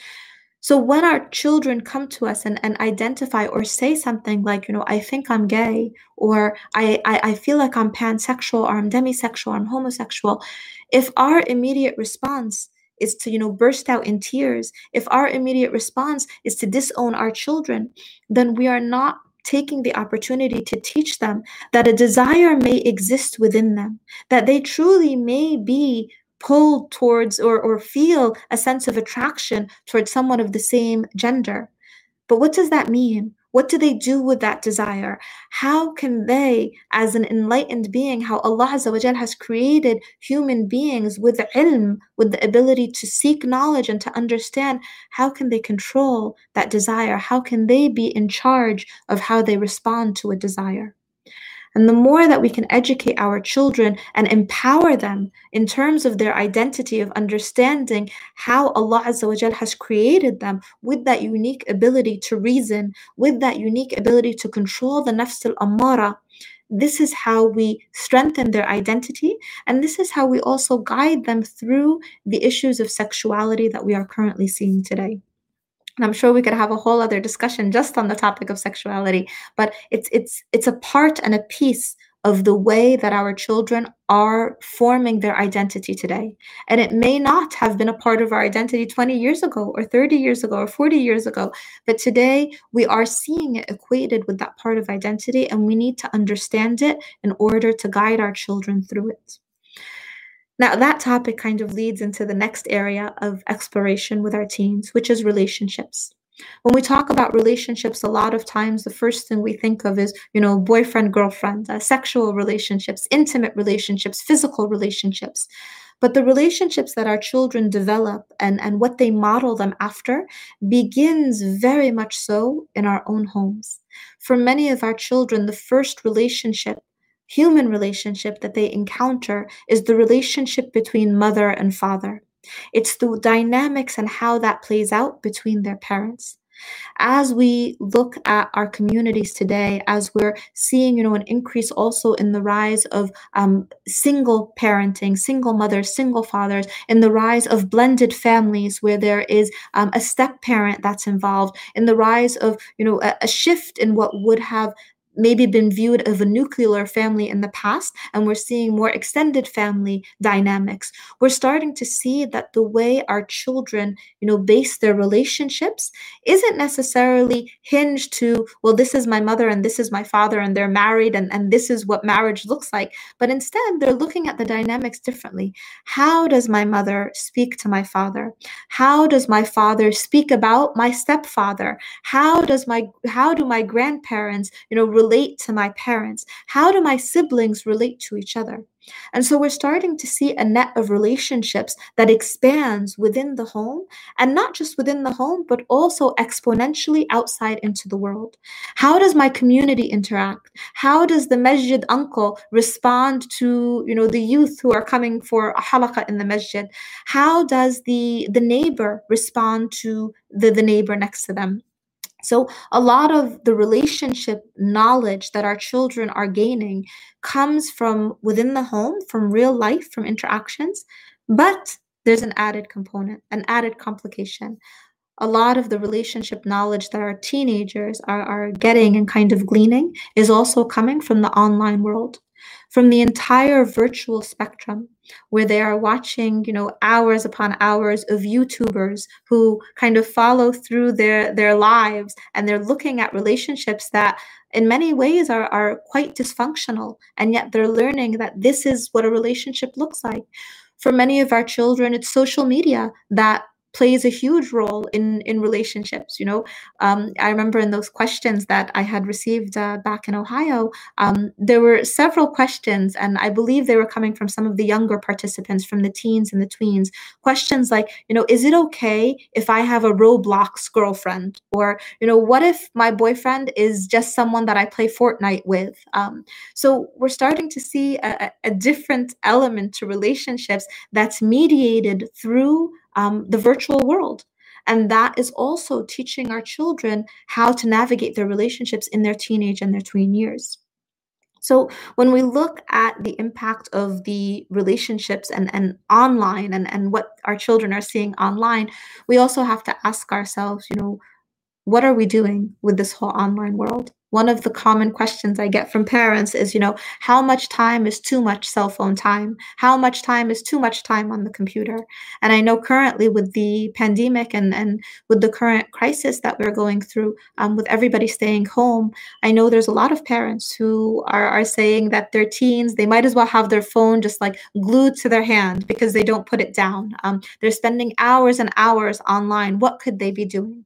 So when our children come to us and, and identify or say something like, you know, I think I'm gay, or I, I, I feel like I'm pansexual, or I'm demisexual, or I'm homosexual, if our immediate response is to, you know, burst out in tears, if our immediate response is to disown our children, then we are not taking the opportunity to teach them that a desire may exist within them, that they truly may be pulled towards or, or feel a sense of attraction towards someone of the same gender. But what does that mean? What do they do with that desire? How can they, as an enlightened being, how Allah Azza wa Jal has created human beings with ilm, with the ability to seek knowledge and to understand, how can they control that desire? How can they be in charge of how they respond to a desire? And the more that we can educate our children and empower them in terms of their identity, of understanding how Allah Azza wa Jal has created them with that unique ability to reason, with that unique ability to control the nafs al-ammara, this is how we strengthen their identity, and this is how we also guide them through the issues of sexuality that we are currently seeing today. And I'm sure we could have a whole other discussion just on the topic of sexuality, but it's it's it's a part and a piece of the way that our children are forming their identity today. And it may not have been a part of our identity twenty years ago or thirty years ago or forty years ago, but today we are seeing it equated with that part of identity, and we need to understand it in order to guide our children through it. Now, that topic kind of leads into the next area of exploration with our teens, which is relationships. When we talk about relationships, a lot of times the first thing we think of is, you know, boyfriend, girlfriend, uh, sexual relationships, intimate relationships, physical relationships. But the relationships that our children develop and, and what they model them after begins very much so in our own homes. For many of our children, the first relationship, human relationship that they encounter is the relationship between mother and father. It's the dynamics and how that plays out between their parents. As we look at our communities today, as we're seeing, you know, an increase also in the rise of um, single parenting, single mothers, single fathers, in the rise of blended families where there is um, a step parent that's involved, in the rise of, you know, a, a shift in what would have maybe been viewed as a nuclear family in the past, and we're seeing more extended family dynamics. We're starting to see that the way our children, you know, base their relationships isn't necessarily hinged to, well, this is my mother and this is my father and they're married and, and this is what marriage looks like. But instead, they're looking at the dynamics differently. How does my mother speak to my father? How does my father speak about my stepfather? How does my how do my grandparents, you know, relate to my parents? How do my siblings relate to each other? And so we're starting to see a net of relationships that expands within the home, and not just within the home, but also exponentially outside into the world. How does my community interact? How does the masjid uncle respond to, you know, the youth who are coming for a halaqah in the masjid? How does the, the neighbor respond to the, the neighbor next to them? So a lot of the relationship knowledge that our children are gaining comes from within the home, from real life, from interactions, but there's an added component, an added complication. A lot of the relationship knowledge that our teenagers are, are getting and kind of gleaning is also coming from the online world. from the entire virtual spectrum, where they are watching, you know, hours upon hours of YouTubers who kind of follow through their their lives, and they're looking at relationships that in many ways are, are quite dysfunctional, and yet they're learning that this is what a relationship looks like. For many of our children, it's social media that plays a huge role in in relationships. You know, um, I remember in those questions that I had received uh, back in Ohio, um, there were several questions, and I believe they were coming from some of the younger participants, from the teens and the tweens. Questions like, you know, is it okay if I have a Roblox girlfriend? Or, you know, what if my boyfriend is just someone that I play Fortnite with? Um, so we're starting to see a, a a different element to relationships that's mediated through um, the virtual world. And that is also teaching our children how to navigate their relationships in their teenage and their tween years. So when we look at the impact of the relationships and, and online, and, and what our children are seeing online, we also have to ask ourselves, you know, what are we doing with this whole online world? One of the common questions I get from parents is, you know, how much time is too much cell phone time? How much time is too much time on the computer? And I know currently with the pandemic, and, and with the current crisis that we're going through, um, with everybody staying home, I know there's a lot of parents who are, are saying that their teens, they might as well have their phone just like glued to their hand because they don't put it down. Um, they're spending hours and hours online. What could they be doing?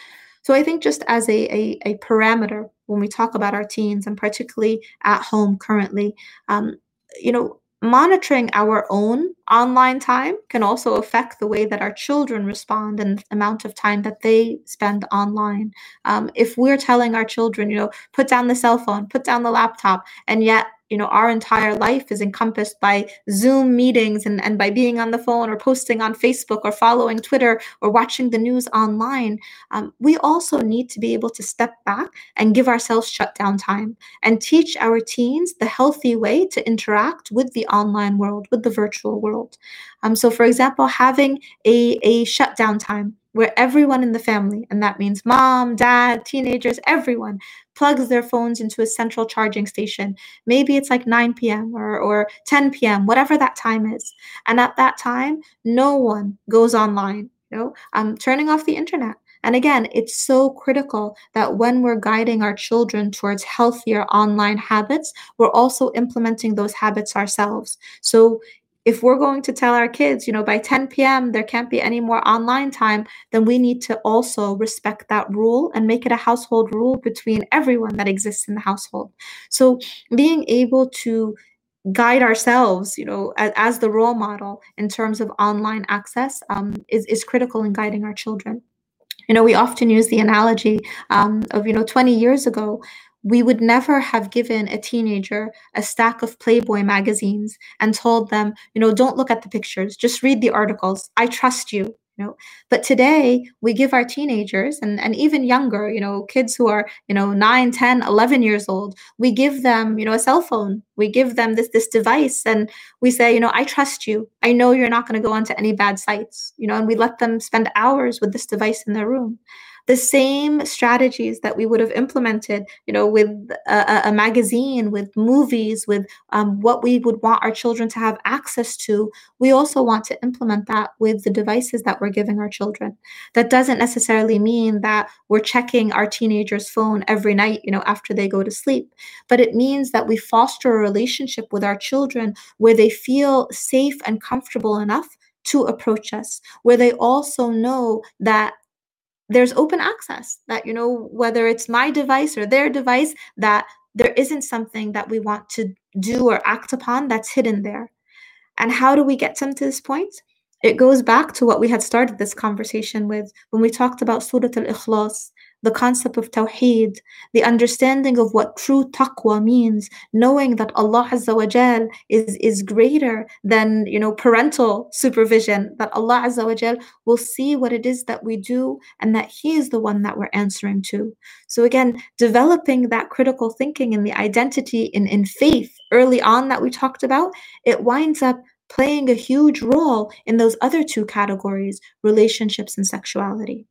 So I think just as a, a, a parameter when we talk about our teens, and particularly at home currently, um, you know, monitoring our own online time can also affect the way that our children respond and the amount of time that they spend online. Um, if we're telling our children, you know, put down the cell phone, put down the laptop, and yet, you know, our entire life is encompassed by Zoom meetings, and, and by being on the phone or posting on Facebook or following Twitter or watching the news online, um, we also need to be able to step back and give ourselves shutdown time and teach our teens the healthy way to interact with the online world, with the virtual world. Um, so, for example, having a, a shutdown time where everyone in the family, and that means mom, dad, teenagers, everyone, plugs their phones into a central charging station. Maybe it's like nine p.m. or, or ten p.m., whatever that time is. And at that time, no one goes online. You know, um, turning off the internet. And again, it's so critical that when we're guiding our children towards healthier online habits, we're also implementing those habits ourselves. So if we're going to tell our kids, you know, by ten p.m. there can't be any more online time, then we need to also respect that rule and make it a household rule between everyone that exists in the household. So being able to guide ourselves, you know, as, as the role model in terms of online access, um, is, is critical in guiding our children. You know, we often use the analogy um, of, you know, twenty years ago, we would never have given a teenager a stack of Playboy magazines and told them, you know, don't look at the pictures, just read the articles. I trust you. You know, but today we give our teenagers, and, and even younger, you know, kids who are, you know, nine, ten, eleven years old, we give them, you know, a cell phone. We give them this this device, and we say, you know, I trust you. I know you're not going to go onto any bad sites, you know, and we let them spend hours with this device in their room. The same strategies that we would have implemented, you know, with a, a magazine, with movies, with um, what we would want our children to have access to, we also want to implement that with the devices that we're giving our children. That doesn't necessarily mean that we're checking our teenager's phone every night, you know, after they go to sleep, but it means that we foster a relationship with our children where they feel safe and comfortable enough to approach us, where they also know that there's open access, that, you know, whether it's my device or their device, that there isn't something that we want to do or act upon that's hidden there. And how do we get them to this point? It goes back to what we had started this conversation with when we talked about Surah Al-Ikhlas, the concept of Tawheed, the understanding of what true taqwa means, knowing that Allah Azza wa Jal is, is greater than, you know, parental supervision, that Allah Azza wa Jal will see what it is that we do, and that He is the one that we're answering to. So again, developing that critical thinking and the identity in, in faith early on that we talked about, it winds up playing a huge role in those other two categories, relationships and sexuality.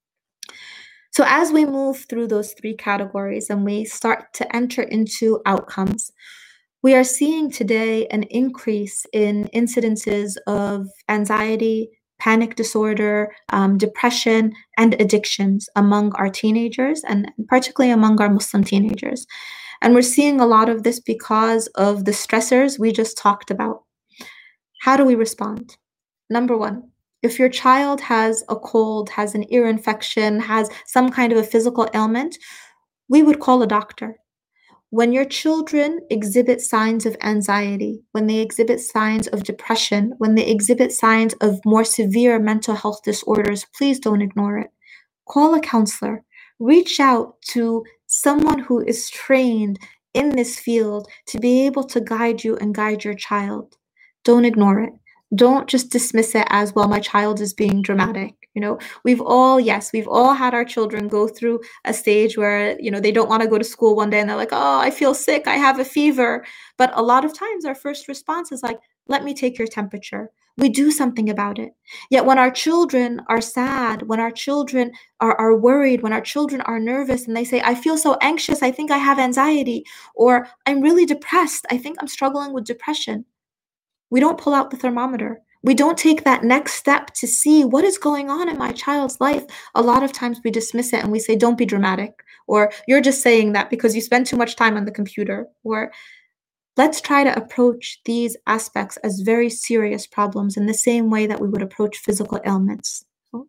So as we move through those three categories and we start to enter into outcomes, We are seeing today an increase in incidences of anxiety, panic disorder, um, depression, and addictions among our teenagers, and particularly among our Muslim teenagers. And we're seeing a lot of this because of the stressors we just talked about. How do we respond? Number one, if your child has a cold, has an ear infection, has some kind of a physical ailment, we would call a doctor. When your children exhibit signs of anxiety, when they exhibit signs of depression, when they exhibit signs of more severe mental health disorders, please don't ignore it. Call a counselor. Reach out to someone who is trained in this field to be able to guide you and guide your child. Don't ignore it. Don't just dismiss it as, well, my child is being dramatic. You know, we've all, yes, we've all had our children go through a stage where, you know, they don't want to go to school one day and they're like, oh, I feel sick, I have a fever. But a lot of times our first response is like, let me take your temperature. We do something about it. Yet when our children are sad, when our children are, are worried, when our children are nervous and they say, I feel so anxious, I think I have anxiety, or I'm really depressed, I think I'm struggling with depression, we don't pull out the thermometer. We don't take that next step to see what is going on in my child's life. A lot of times we dismiss it and we say, don't be dramatic, or you're just saying that because you spend too much time on the computer, or let's try to approach these aspects as very serious problems in the same way that we would approach physical ailments.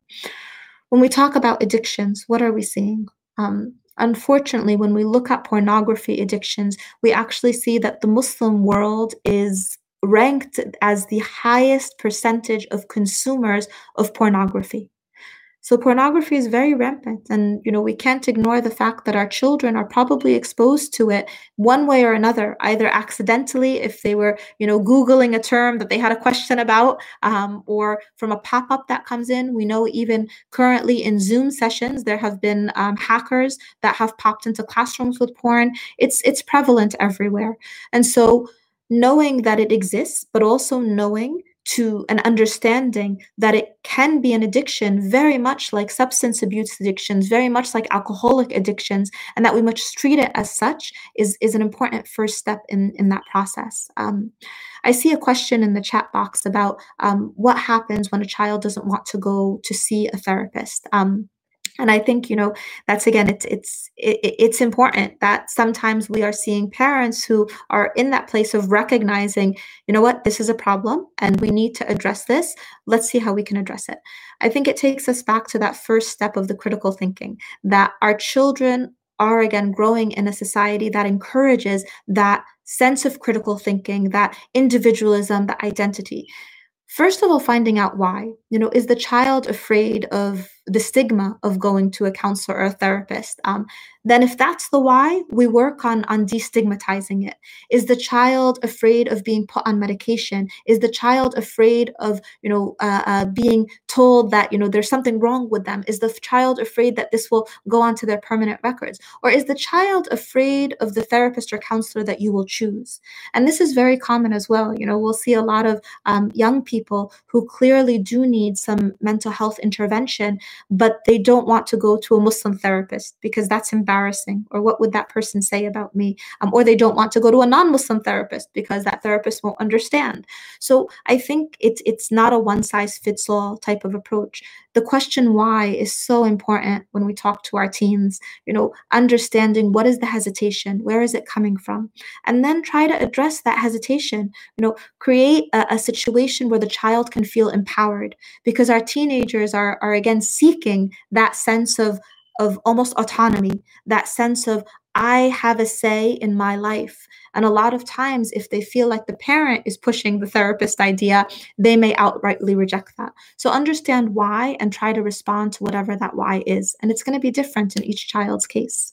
When we talk about addictions, what are we seeing? Um, unfortunately, when we look at pornography addictions, we actually see that the Muslim world is ranked as the highest percentage of consumers of pornography. So pornography is very rampant, and you know we can't ignore the fact that our children are probably exposed to it one way or another, either accidentally if they were you know Googling a term that they had a question about, um, or from a pop-up that comes in. We know even currently in Zoom sessions there have been um, hackers that have popped into classrooms with porn. It's it's prevalent everywhere, and so knowing that it exists, but also knowing to an understanding that it can be an addiction, very much like substance abuse addictions, very much like alcoholic addictions, and that we must treat it as such is, is an important first step in, in that process. Um, I see a question in the chat box about um, what happens when a child doesn't want to go to see a therapist. Um, and I think, you know, that's again, it's it's it, it's important that sometimes we are seeing parents who are in that place of recognizing, you know what, this is a problem and we need to address this. Let's see how we can address it. I think it takes us back to that first step of the critical thinking, that our children are again growing in a society that encourages that sense of critical thinking, that individualism, that identity. First of all, finding out why. You know, is the child afraid of the stigma of going to a counselor or a therapist? Um, then if that's the why, we work on, on destigmatizing it. Is the child afraid of being put on medication? Is the child afraid of, you know, uh, uh, being told that, you know, there's something wrong with them? Is the child afraid that this will go onto their permanent records? Or is the child afraid of the therapist or counselor that you will choose? And this is very common as well. You know, we'll see a lot of um, young people who clearly do need some mental health intervention, but they don't want to go to a Muslim therapist because that's embarrassing, or what would that person say about me? Um, or they don't want to go to a non-Muslim therapist because that therapist won't understand. So I think it's it's not a one-size-fits-all type of approach. The question why is so important when we talk to our teens, you know, understanding what is the hesitation, where is it coming from, and then try to address that hesitation, you know, create a, a situation where the child can feel empowered, because our teenagers are, are again seeking that sense of, of almost autonomy, that sense of, I have a say in my life. And a lot of times, if they feel like the parent is pushing the therapist idea, they may outrightly reject that. So understand why and try to respond to whatever that why is. And it's going to be different in each child's case.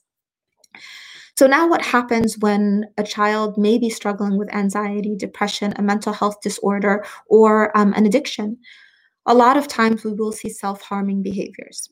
So now what happens when a child may be struggling with anxiety, depression, a mental health disorder, or um, an addiction? A lot of times we will see self-harming behaviors.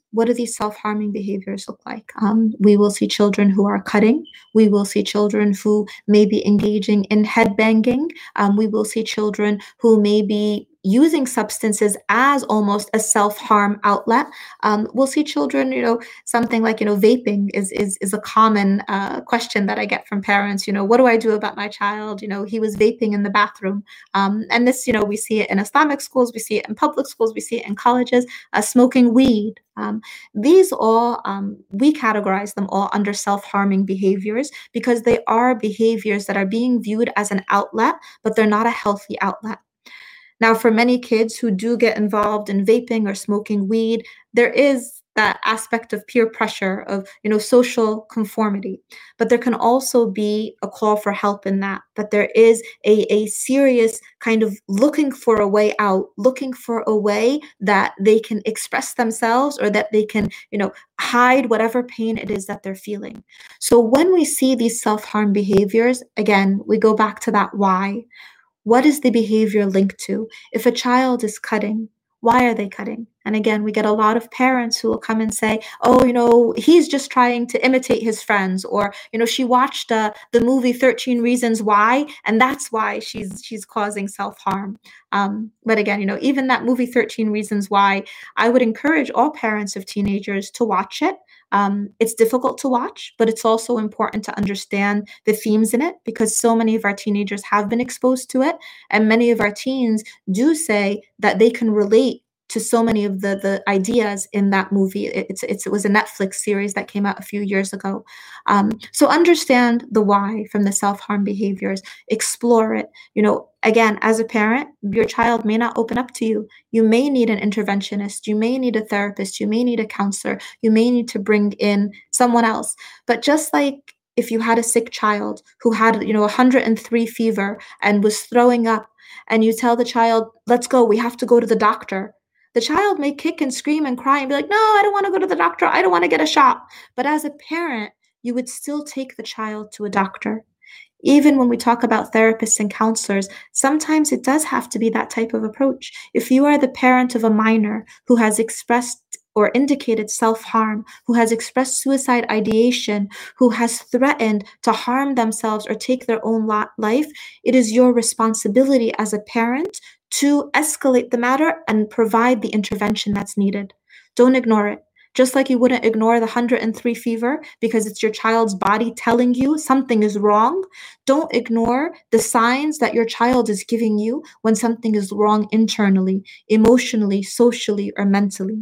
what do these self-harming behaviors look like? Um, we will see children who are cutting. We will see children who may be engaging in headbanging. Um, we will see children who may be using substances as almost a self-harm outlet. Um, we'll see children, you know, something like, you know, vaping is is is a common uh, question that I get from parents. You know, what do I do about my child? You know, he was vaping in the bathroom. Um, and this, you know, we see it in Islamic schools, we see it in public schools, we see it in colleges, uh, smoking weed. Um, these all, um, we categorize them all under self-harming behaviors because they are behaviors that are being viewed as an outlet, but they're not a healthy outlet. Now, for many kids who do get involved in vaping or smoking weed, there is that aspect of peer pressure, of, you know, social conformity. But there can also be a call for help in that, that there is a, a serious kind of looking for a way out, looking for a way that they can express themselves or that they can, you know, hide whatever pain it is that they're feeling. So when we see these self-harm behaviors, again, we go back to that why. What is the behavior linked to? If a child is cutting, why are they cutting? And again, we get a lot of parents who will come and say, oh, you know, he's just trying to imitate his friends, or, you know, she watched uh, the movie thirteen Reasons Why, and that's why she's she's causing self-harm. Um, but again, you know, even that movie thirteen Reasons Why, I would encourage all parents of teenagers to watch it. Um, it's difficult to watch, but it's also important to understand the themes in it because so many of our teenagers have been exposed to it. And many of our teens do say that they can relate to so many of the the ideas in that movie. It, it's, it's it was a Netflix series that came out a few years ago. Um, so understand the why from the self-harm behaviors, explore it. You know, again, as a parent, your child may not open up to you. You may need an interventionist. You may need a therapist. You may need a counselor. You may need to bring in someone else. But just like if you had a sick child who had, you know, one hundred three fever and was throwing up, and you tell the child, let's go, we have to go to the doctor. The child may kick and scream and cry and be like, no, I don't want to go to the doctor. I don't want to get a shot. But as a parent, you would still take the child to a doctor. Even when we talk about therapists and counselors, sometimes it does have to be that type of approach. If you are the parent of a minor who has expressed or indicated self-harm, who has expressed suicide ideation, who has threatened to harm themselves or take their own life, it is your responsibility as a parent to escalate the matter and provide the intervention that's needed. Don't ignore it. Just like you wouldn't ignore the one hundred three fever because it's your child's body telling you something is wrong, don't ignore the signs that your child is giving you when something is wrong internally, emotionally, socially, or mentally.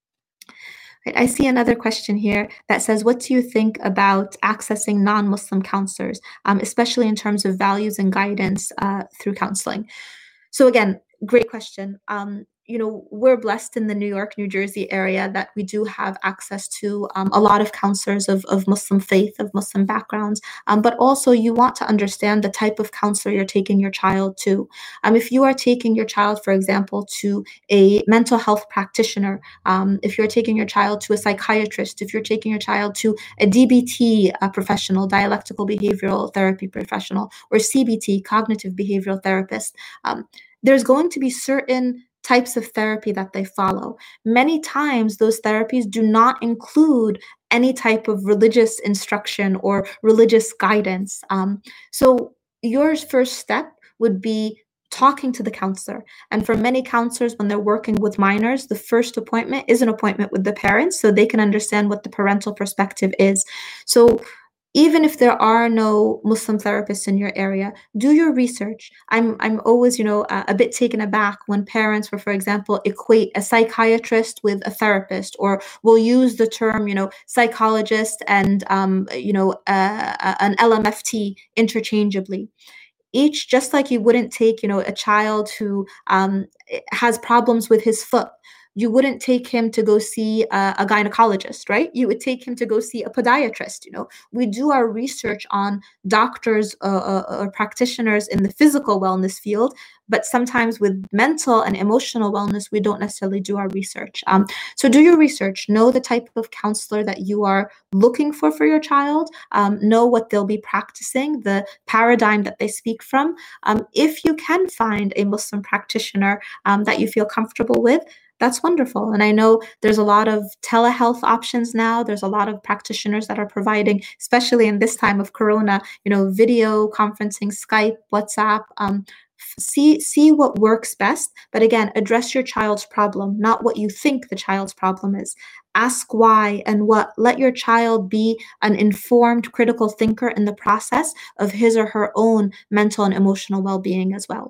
Right, I see another question here that says, what do you think about accessing non-Muslim counselors, um, especially in terms of values and guidance uh, through counseling? So again, great question. Um, you know, we're blessed in the New York, New Jersey area that we do have access to um, a lot of counselors of, of Muslim faith, of Muslim backgrounds. Um, but also you want to understand the type of counselor you're taking your child to. Um, if you are taking your child, for example, to a mental health practitioner, um, if you're taking your child to a psychiatrist, if you're taking your child to a D B T uh, professional, dialectical behavioral therapy professional, or C B T, cognitive behavioral therapist, um, there's going to be certain types of therapy that they follow. Many times those therapies do not include any type of religious instruction or religious guidance. Um, so your first step would be talking to the counselor. And for many counselors, when they're working with minors, the first appointment is an appointment with the parents so they can understand what the parental perspective is. So even if there are no Muslim therapists in your area, do your research. I'm I'm always, you know, uh, a bit taken aback when parents will, for example, equate a psychiatrist with a therapist, or will use the term, you know, psychologist and, um, you know, uh, an L M F T interchangeably. Each, just like you wouldn't take, you know, a child who um, has problems with his foot, you wouldn't take him to go see a, a gynecologist, right? You would take him to go see a podiatrist. You know, we do our research on doctors uh, uh, or practitioners in the physical wellness field, but sometimes with mental and emotional wellness, we don't necessarily do our research. Um, so do your research, know the type of counselor that you are looking for for your child, um, know what they'll be practicing, the paradigm that they speak from. Um, if you can find a Muslim practitioner um, that you feel comfortable with, That's wonderful. And I know there's a lot of telehealth options now. There's a lot of practitioners that are providing, especially in this time of Corona, you know, video conferencing, Skype, WhatsApp. Um, f- see see what works best. But again, address your child's problem, not what you think the child's problem is. Ask why and what. Let your child be an informed, critical thinker in the process of his or her own mental and emotional well-being as well.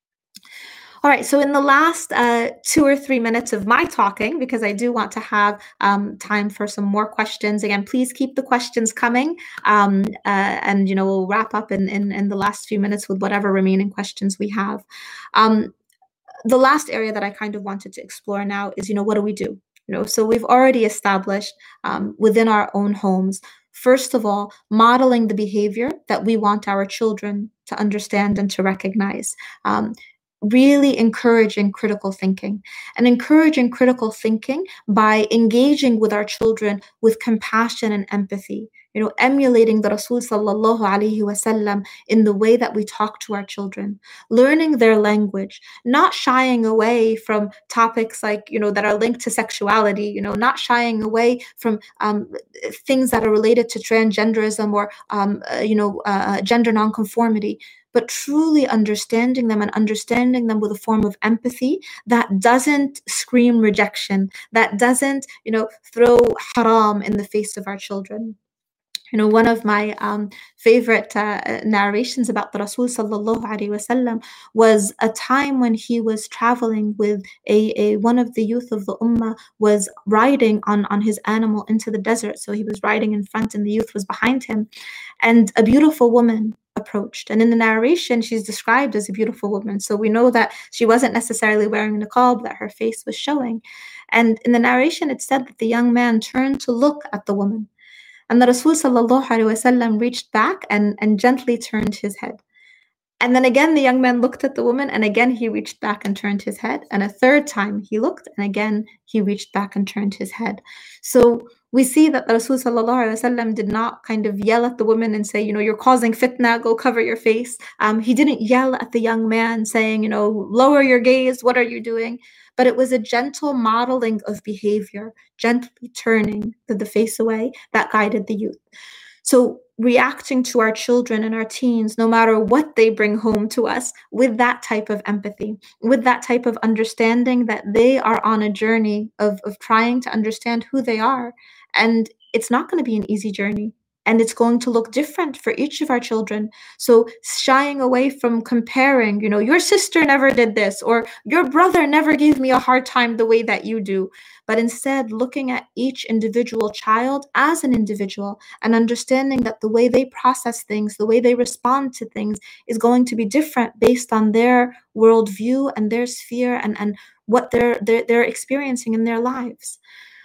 All right, so in the last uh, two or three minutes of my talking, because I do want to have um, time for some more questions. Again, please keep the questions coming, um, uh, and you know we'll wrap up in, in in the last few minutes with whatever remaining questions we have. Um, the last area that I kind of wanted to explore now is, you know, what do we do? You know, so we've already established um, within our own homes, first of all, modeling the behavior that we want our children to understand and to recognize. Um, Really encouraging critical thinking and encouraging critical thinking by engaging with our children with compassion and empathy, you know, emulating the Rasul sallallahu alaihi wasallam in the way that we talk to our children, learning their language, not shying away from topics like, you know, that are linked to sexuality, you know, not shying away from um, things that are related to transgenderism or, um, uh, you know, uh, gender nonconformity, but truly understanding them and understanding them with a form of empathy that doesn't scream rejection, that doesn't, you know, throw haram in the face of our children. You know, one of my um, favorite uh, narrations about the Rasul sallallahu alaihi wasallam was a time when he was traveling with a, a one of the youth of the ummah was riding on on his animal into the desert. So he was riding in front, and the youth was behind him, and a beautiful woman approached. And in the narration, she's described as a beautiful woman. So we know that she wasn't necessarily wearing a niqab, that her face was showing. And in the narration, it said that the young man turned to look at the woman. And the Rasul sallallahu alaihi wasallam reached back and, and gently turned his head. And then again, the young man looked at the woman, and again he reached back and turned his head. And a third time he looked, and again he reached back and turned his head. So we see that the Rasul sallallahu alaihi wasallam did not kind of yell at the woman and say, you know, you're causing fitna, go cover your face. Um, he didn't yell at the young man saying, you know, lower your gaze, what are you doing? But it was a gentle modeling of behavior, gently turning the, the face away, that guided the youth. So reacting to our children and our teens, no matter what they bring home to us, with that type of empathy, with that type of understanding that they are on a journey of, of trying to understand who they are. And it's not going to be an easy journey. And it's going to look different for each of our children. So shying away from comparing, you know, your sister never did this, or your brother never gave me a hard time the way that you do. But instead looking at each individual child as an individual and understanding that the way they process things, the way they respond to things is going to be different based on their worldview and their sphere and, and what they're, they're, they're experiencing in their lives.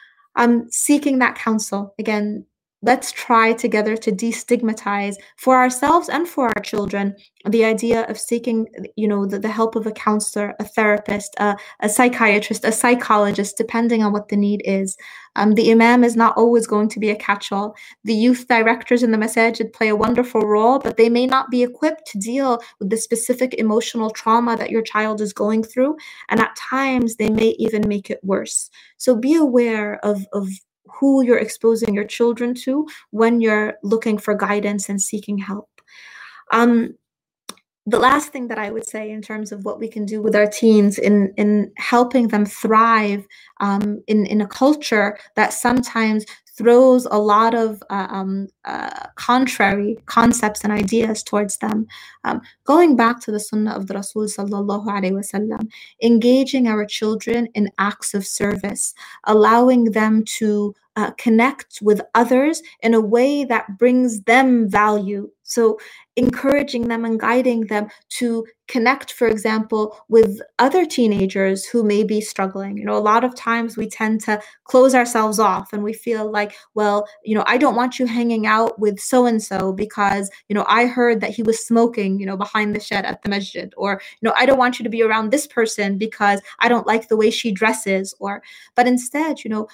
Um, seeking that counsel, again, let's try together to destigmatize for ourselves and for our children the idea of seeking, you know, the, the help of a counselor, a therapist, a, a psychiatrist, a psychologist, depending on what the need is. Um, the imam is not always going to be a catch-all. The youth directors in the masajid play a wonderful role, but they may not be equipped to deal with the specific emotional trauma that your child is going through. And at times, they may even make it worse. So be aware of, of who you're exposing your children to when you're looking for guidance and seeking help. Um, the last thing that I would say in terms of what we can do with our teens in, in helping them thrive um, in, in a culture that sometimes throws a lot of uh, um, uh, contrary concepts and ideas towards them. Um, going back to the sunnah of the Rasul sallallahu alaihi wasallam, engaging our children in acts of service, allowing them to uh, connect with others in a way that brings them value. So encouraging them and guiding them to connect, for example, with other teenagers who may be struggling. You know, a lot of times we tend to close ourselves off and we feel like, well, you know, I don't want you hanging out with so-and-so because, you know, I heard that he was smoking, you know, behind the shed at the masjid, or, you know, I don't want you to be around this person because I don't like the way she dresses, or, but instead, you know,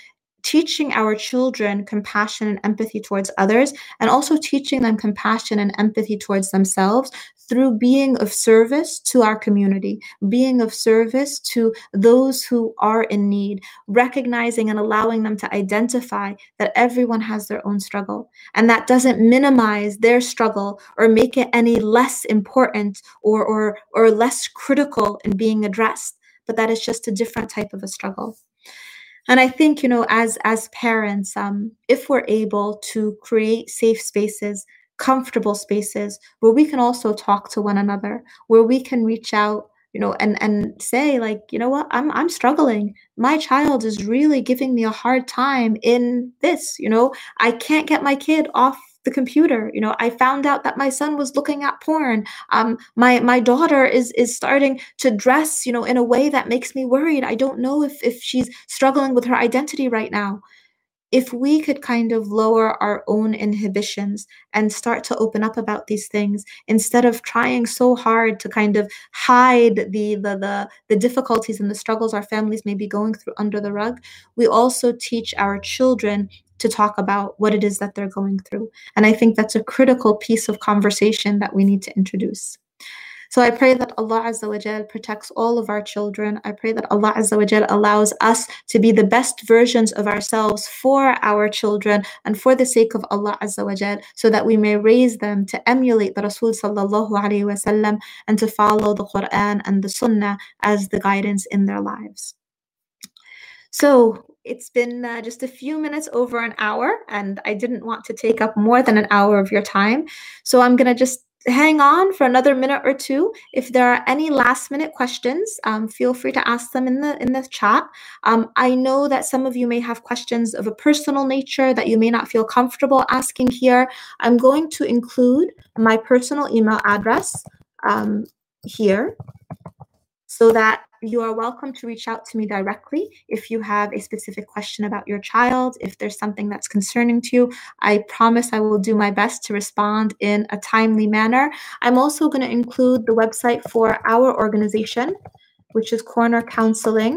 teaching our children compassion and empathy towards others, and also teaching them compassion and empathy towards themselves through being of service to our community, being of service to those who are in need, recognizing and allowing them to identify that everyone has their own struggle. And that doesn't minimize their struggle or make it any less important or, or, or less critical in being addressed, but that is just a different type of a struggle. And I think, you know, as as parents, um, if we're able to create safe spaces, comfortable spaces where we can also talk to one another, where we can reach out, you know, and and say like, you know what, I'm I'm struggling. My child is really giving me a hard time in this, you know, I can't get my kid off the computer. You know, I found out that my son was looking at porn. Um, my my daughter is is starting to dress, you know, in a way that makes me worried. I don't know if if she's struggling with her identity right now. If we could kind of lower our own inhibitions and start to open up about these things instead of trying so hard to kind of hide the the the, the difficulties and the struggles our families may be going through under the rug, we also teach our children to talk about what it is that they're going through. And I think that's a critical piece of conversation that we need to introduce. So I pray that Allah Azza wa Jal protects all of our children. I pray that Allah Azza wa Jal allows us to be the best versions of ourselves for our children and for the sake of Allah Azza wa Jal, so that we may raise them to emulate the Rasul Sallallahu Alaihi Wasallam and to follow the Quran and the Sunnah as the guidance in their lives. So it's been uh, just a few minutes over an hour, and I didn't want to take up more than an hour of your time. So I'm going to just hang on for another minute or two. If there are any last minute questions, um, feel free to ask them in the in the chat. Um, I know that some of you may have questions of a personal nature that you may not feel comfortable asking here. I'm going to include my personal email address um, here, so that you are welcome to reach out to me directly if you have a specific question about your child, if there's something that's concerning to you. I promise I will do my best to respond in a timely manner. I'm also going to include the website for our organization, which is corner counseling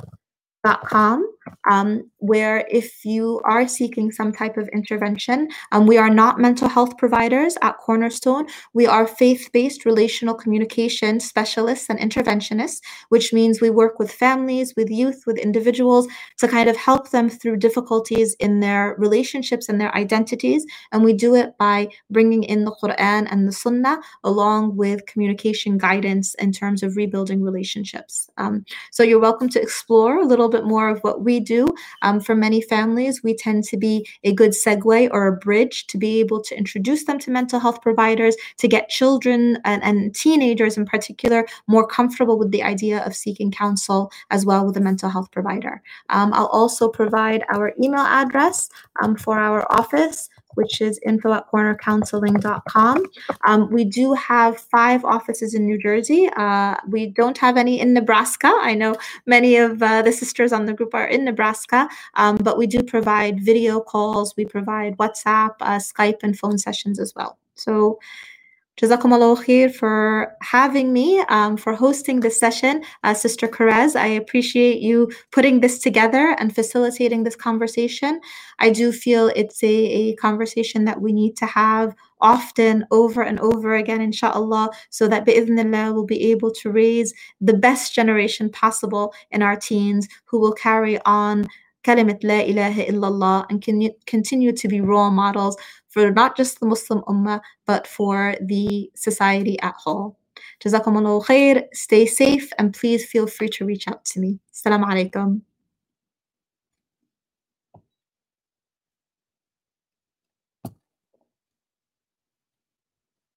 dot com, um, where if you are seeking some type of intervention, um, we are not mental health providers at Cornerstone. We are faith-based relational communication specialists and interventionists, which means we work with families, with youth, with individuals to kind of help them through difficulties in their relationships and their identities. And we do it by bringing in the Quran and the Sunnah along with communication guidance in terms of rebuilding relationships. Um, so you're welcome to explore a little bit more of what we do. Um, for many families, we tend to be a good segue or a bridge to be able to introduce them to mental health providers, to get children and, and teenagers in particular more comfortable with the idea of seeking counsel as well with a mental health provider. Um, I'll also provide our email address um, for our office, which is info at corner counseling dot com. Um, we do have five offices in New Jersey. Uh, we don't have any in Nebraska. I know many of uh, the sisters on the group are in Nebraska, um, but we do provide video calls. We provide WhatsApp, uh, Skype, and phone sessions as well. So Jazakumullah khair for having me, um, for hosting this session. Uh, Sister Karez, I appreciate you putting this together and facilitating this conversation. I do feel it's a, a conversation that we need to have often, over and over again, inshallah, so that bi'idhnillah we'll be able to raise the best generation possible in our teens who will carry on kalimat la ilaha illallah and can continue to be role models for not just the Muslim Ummah, but for the society at whole. Jazakumullah khair, stay safe, and please feel free to reach out to me. Assalamu alaikum.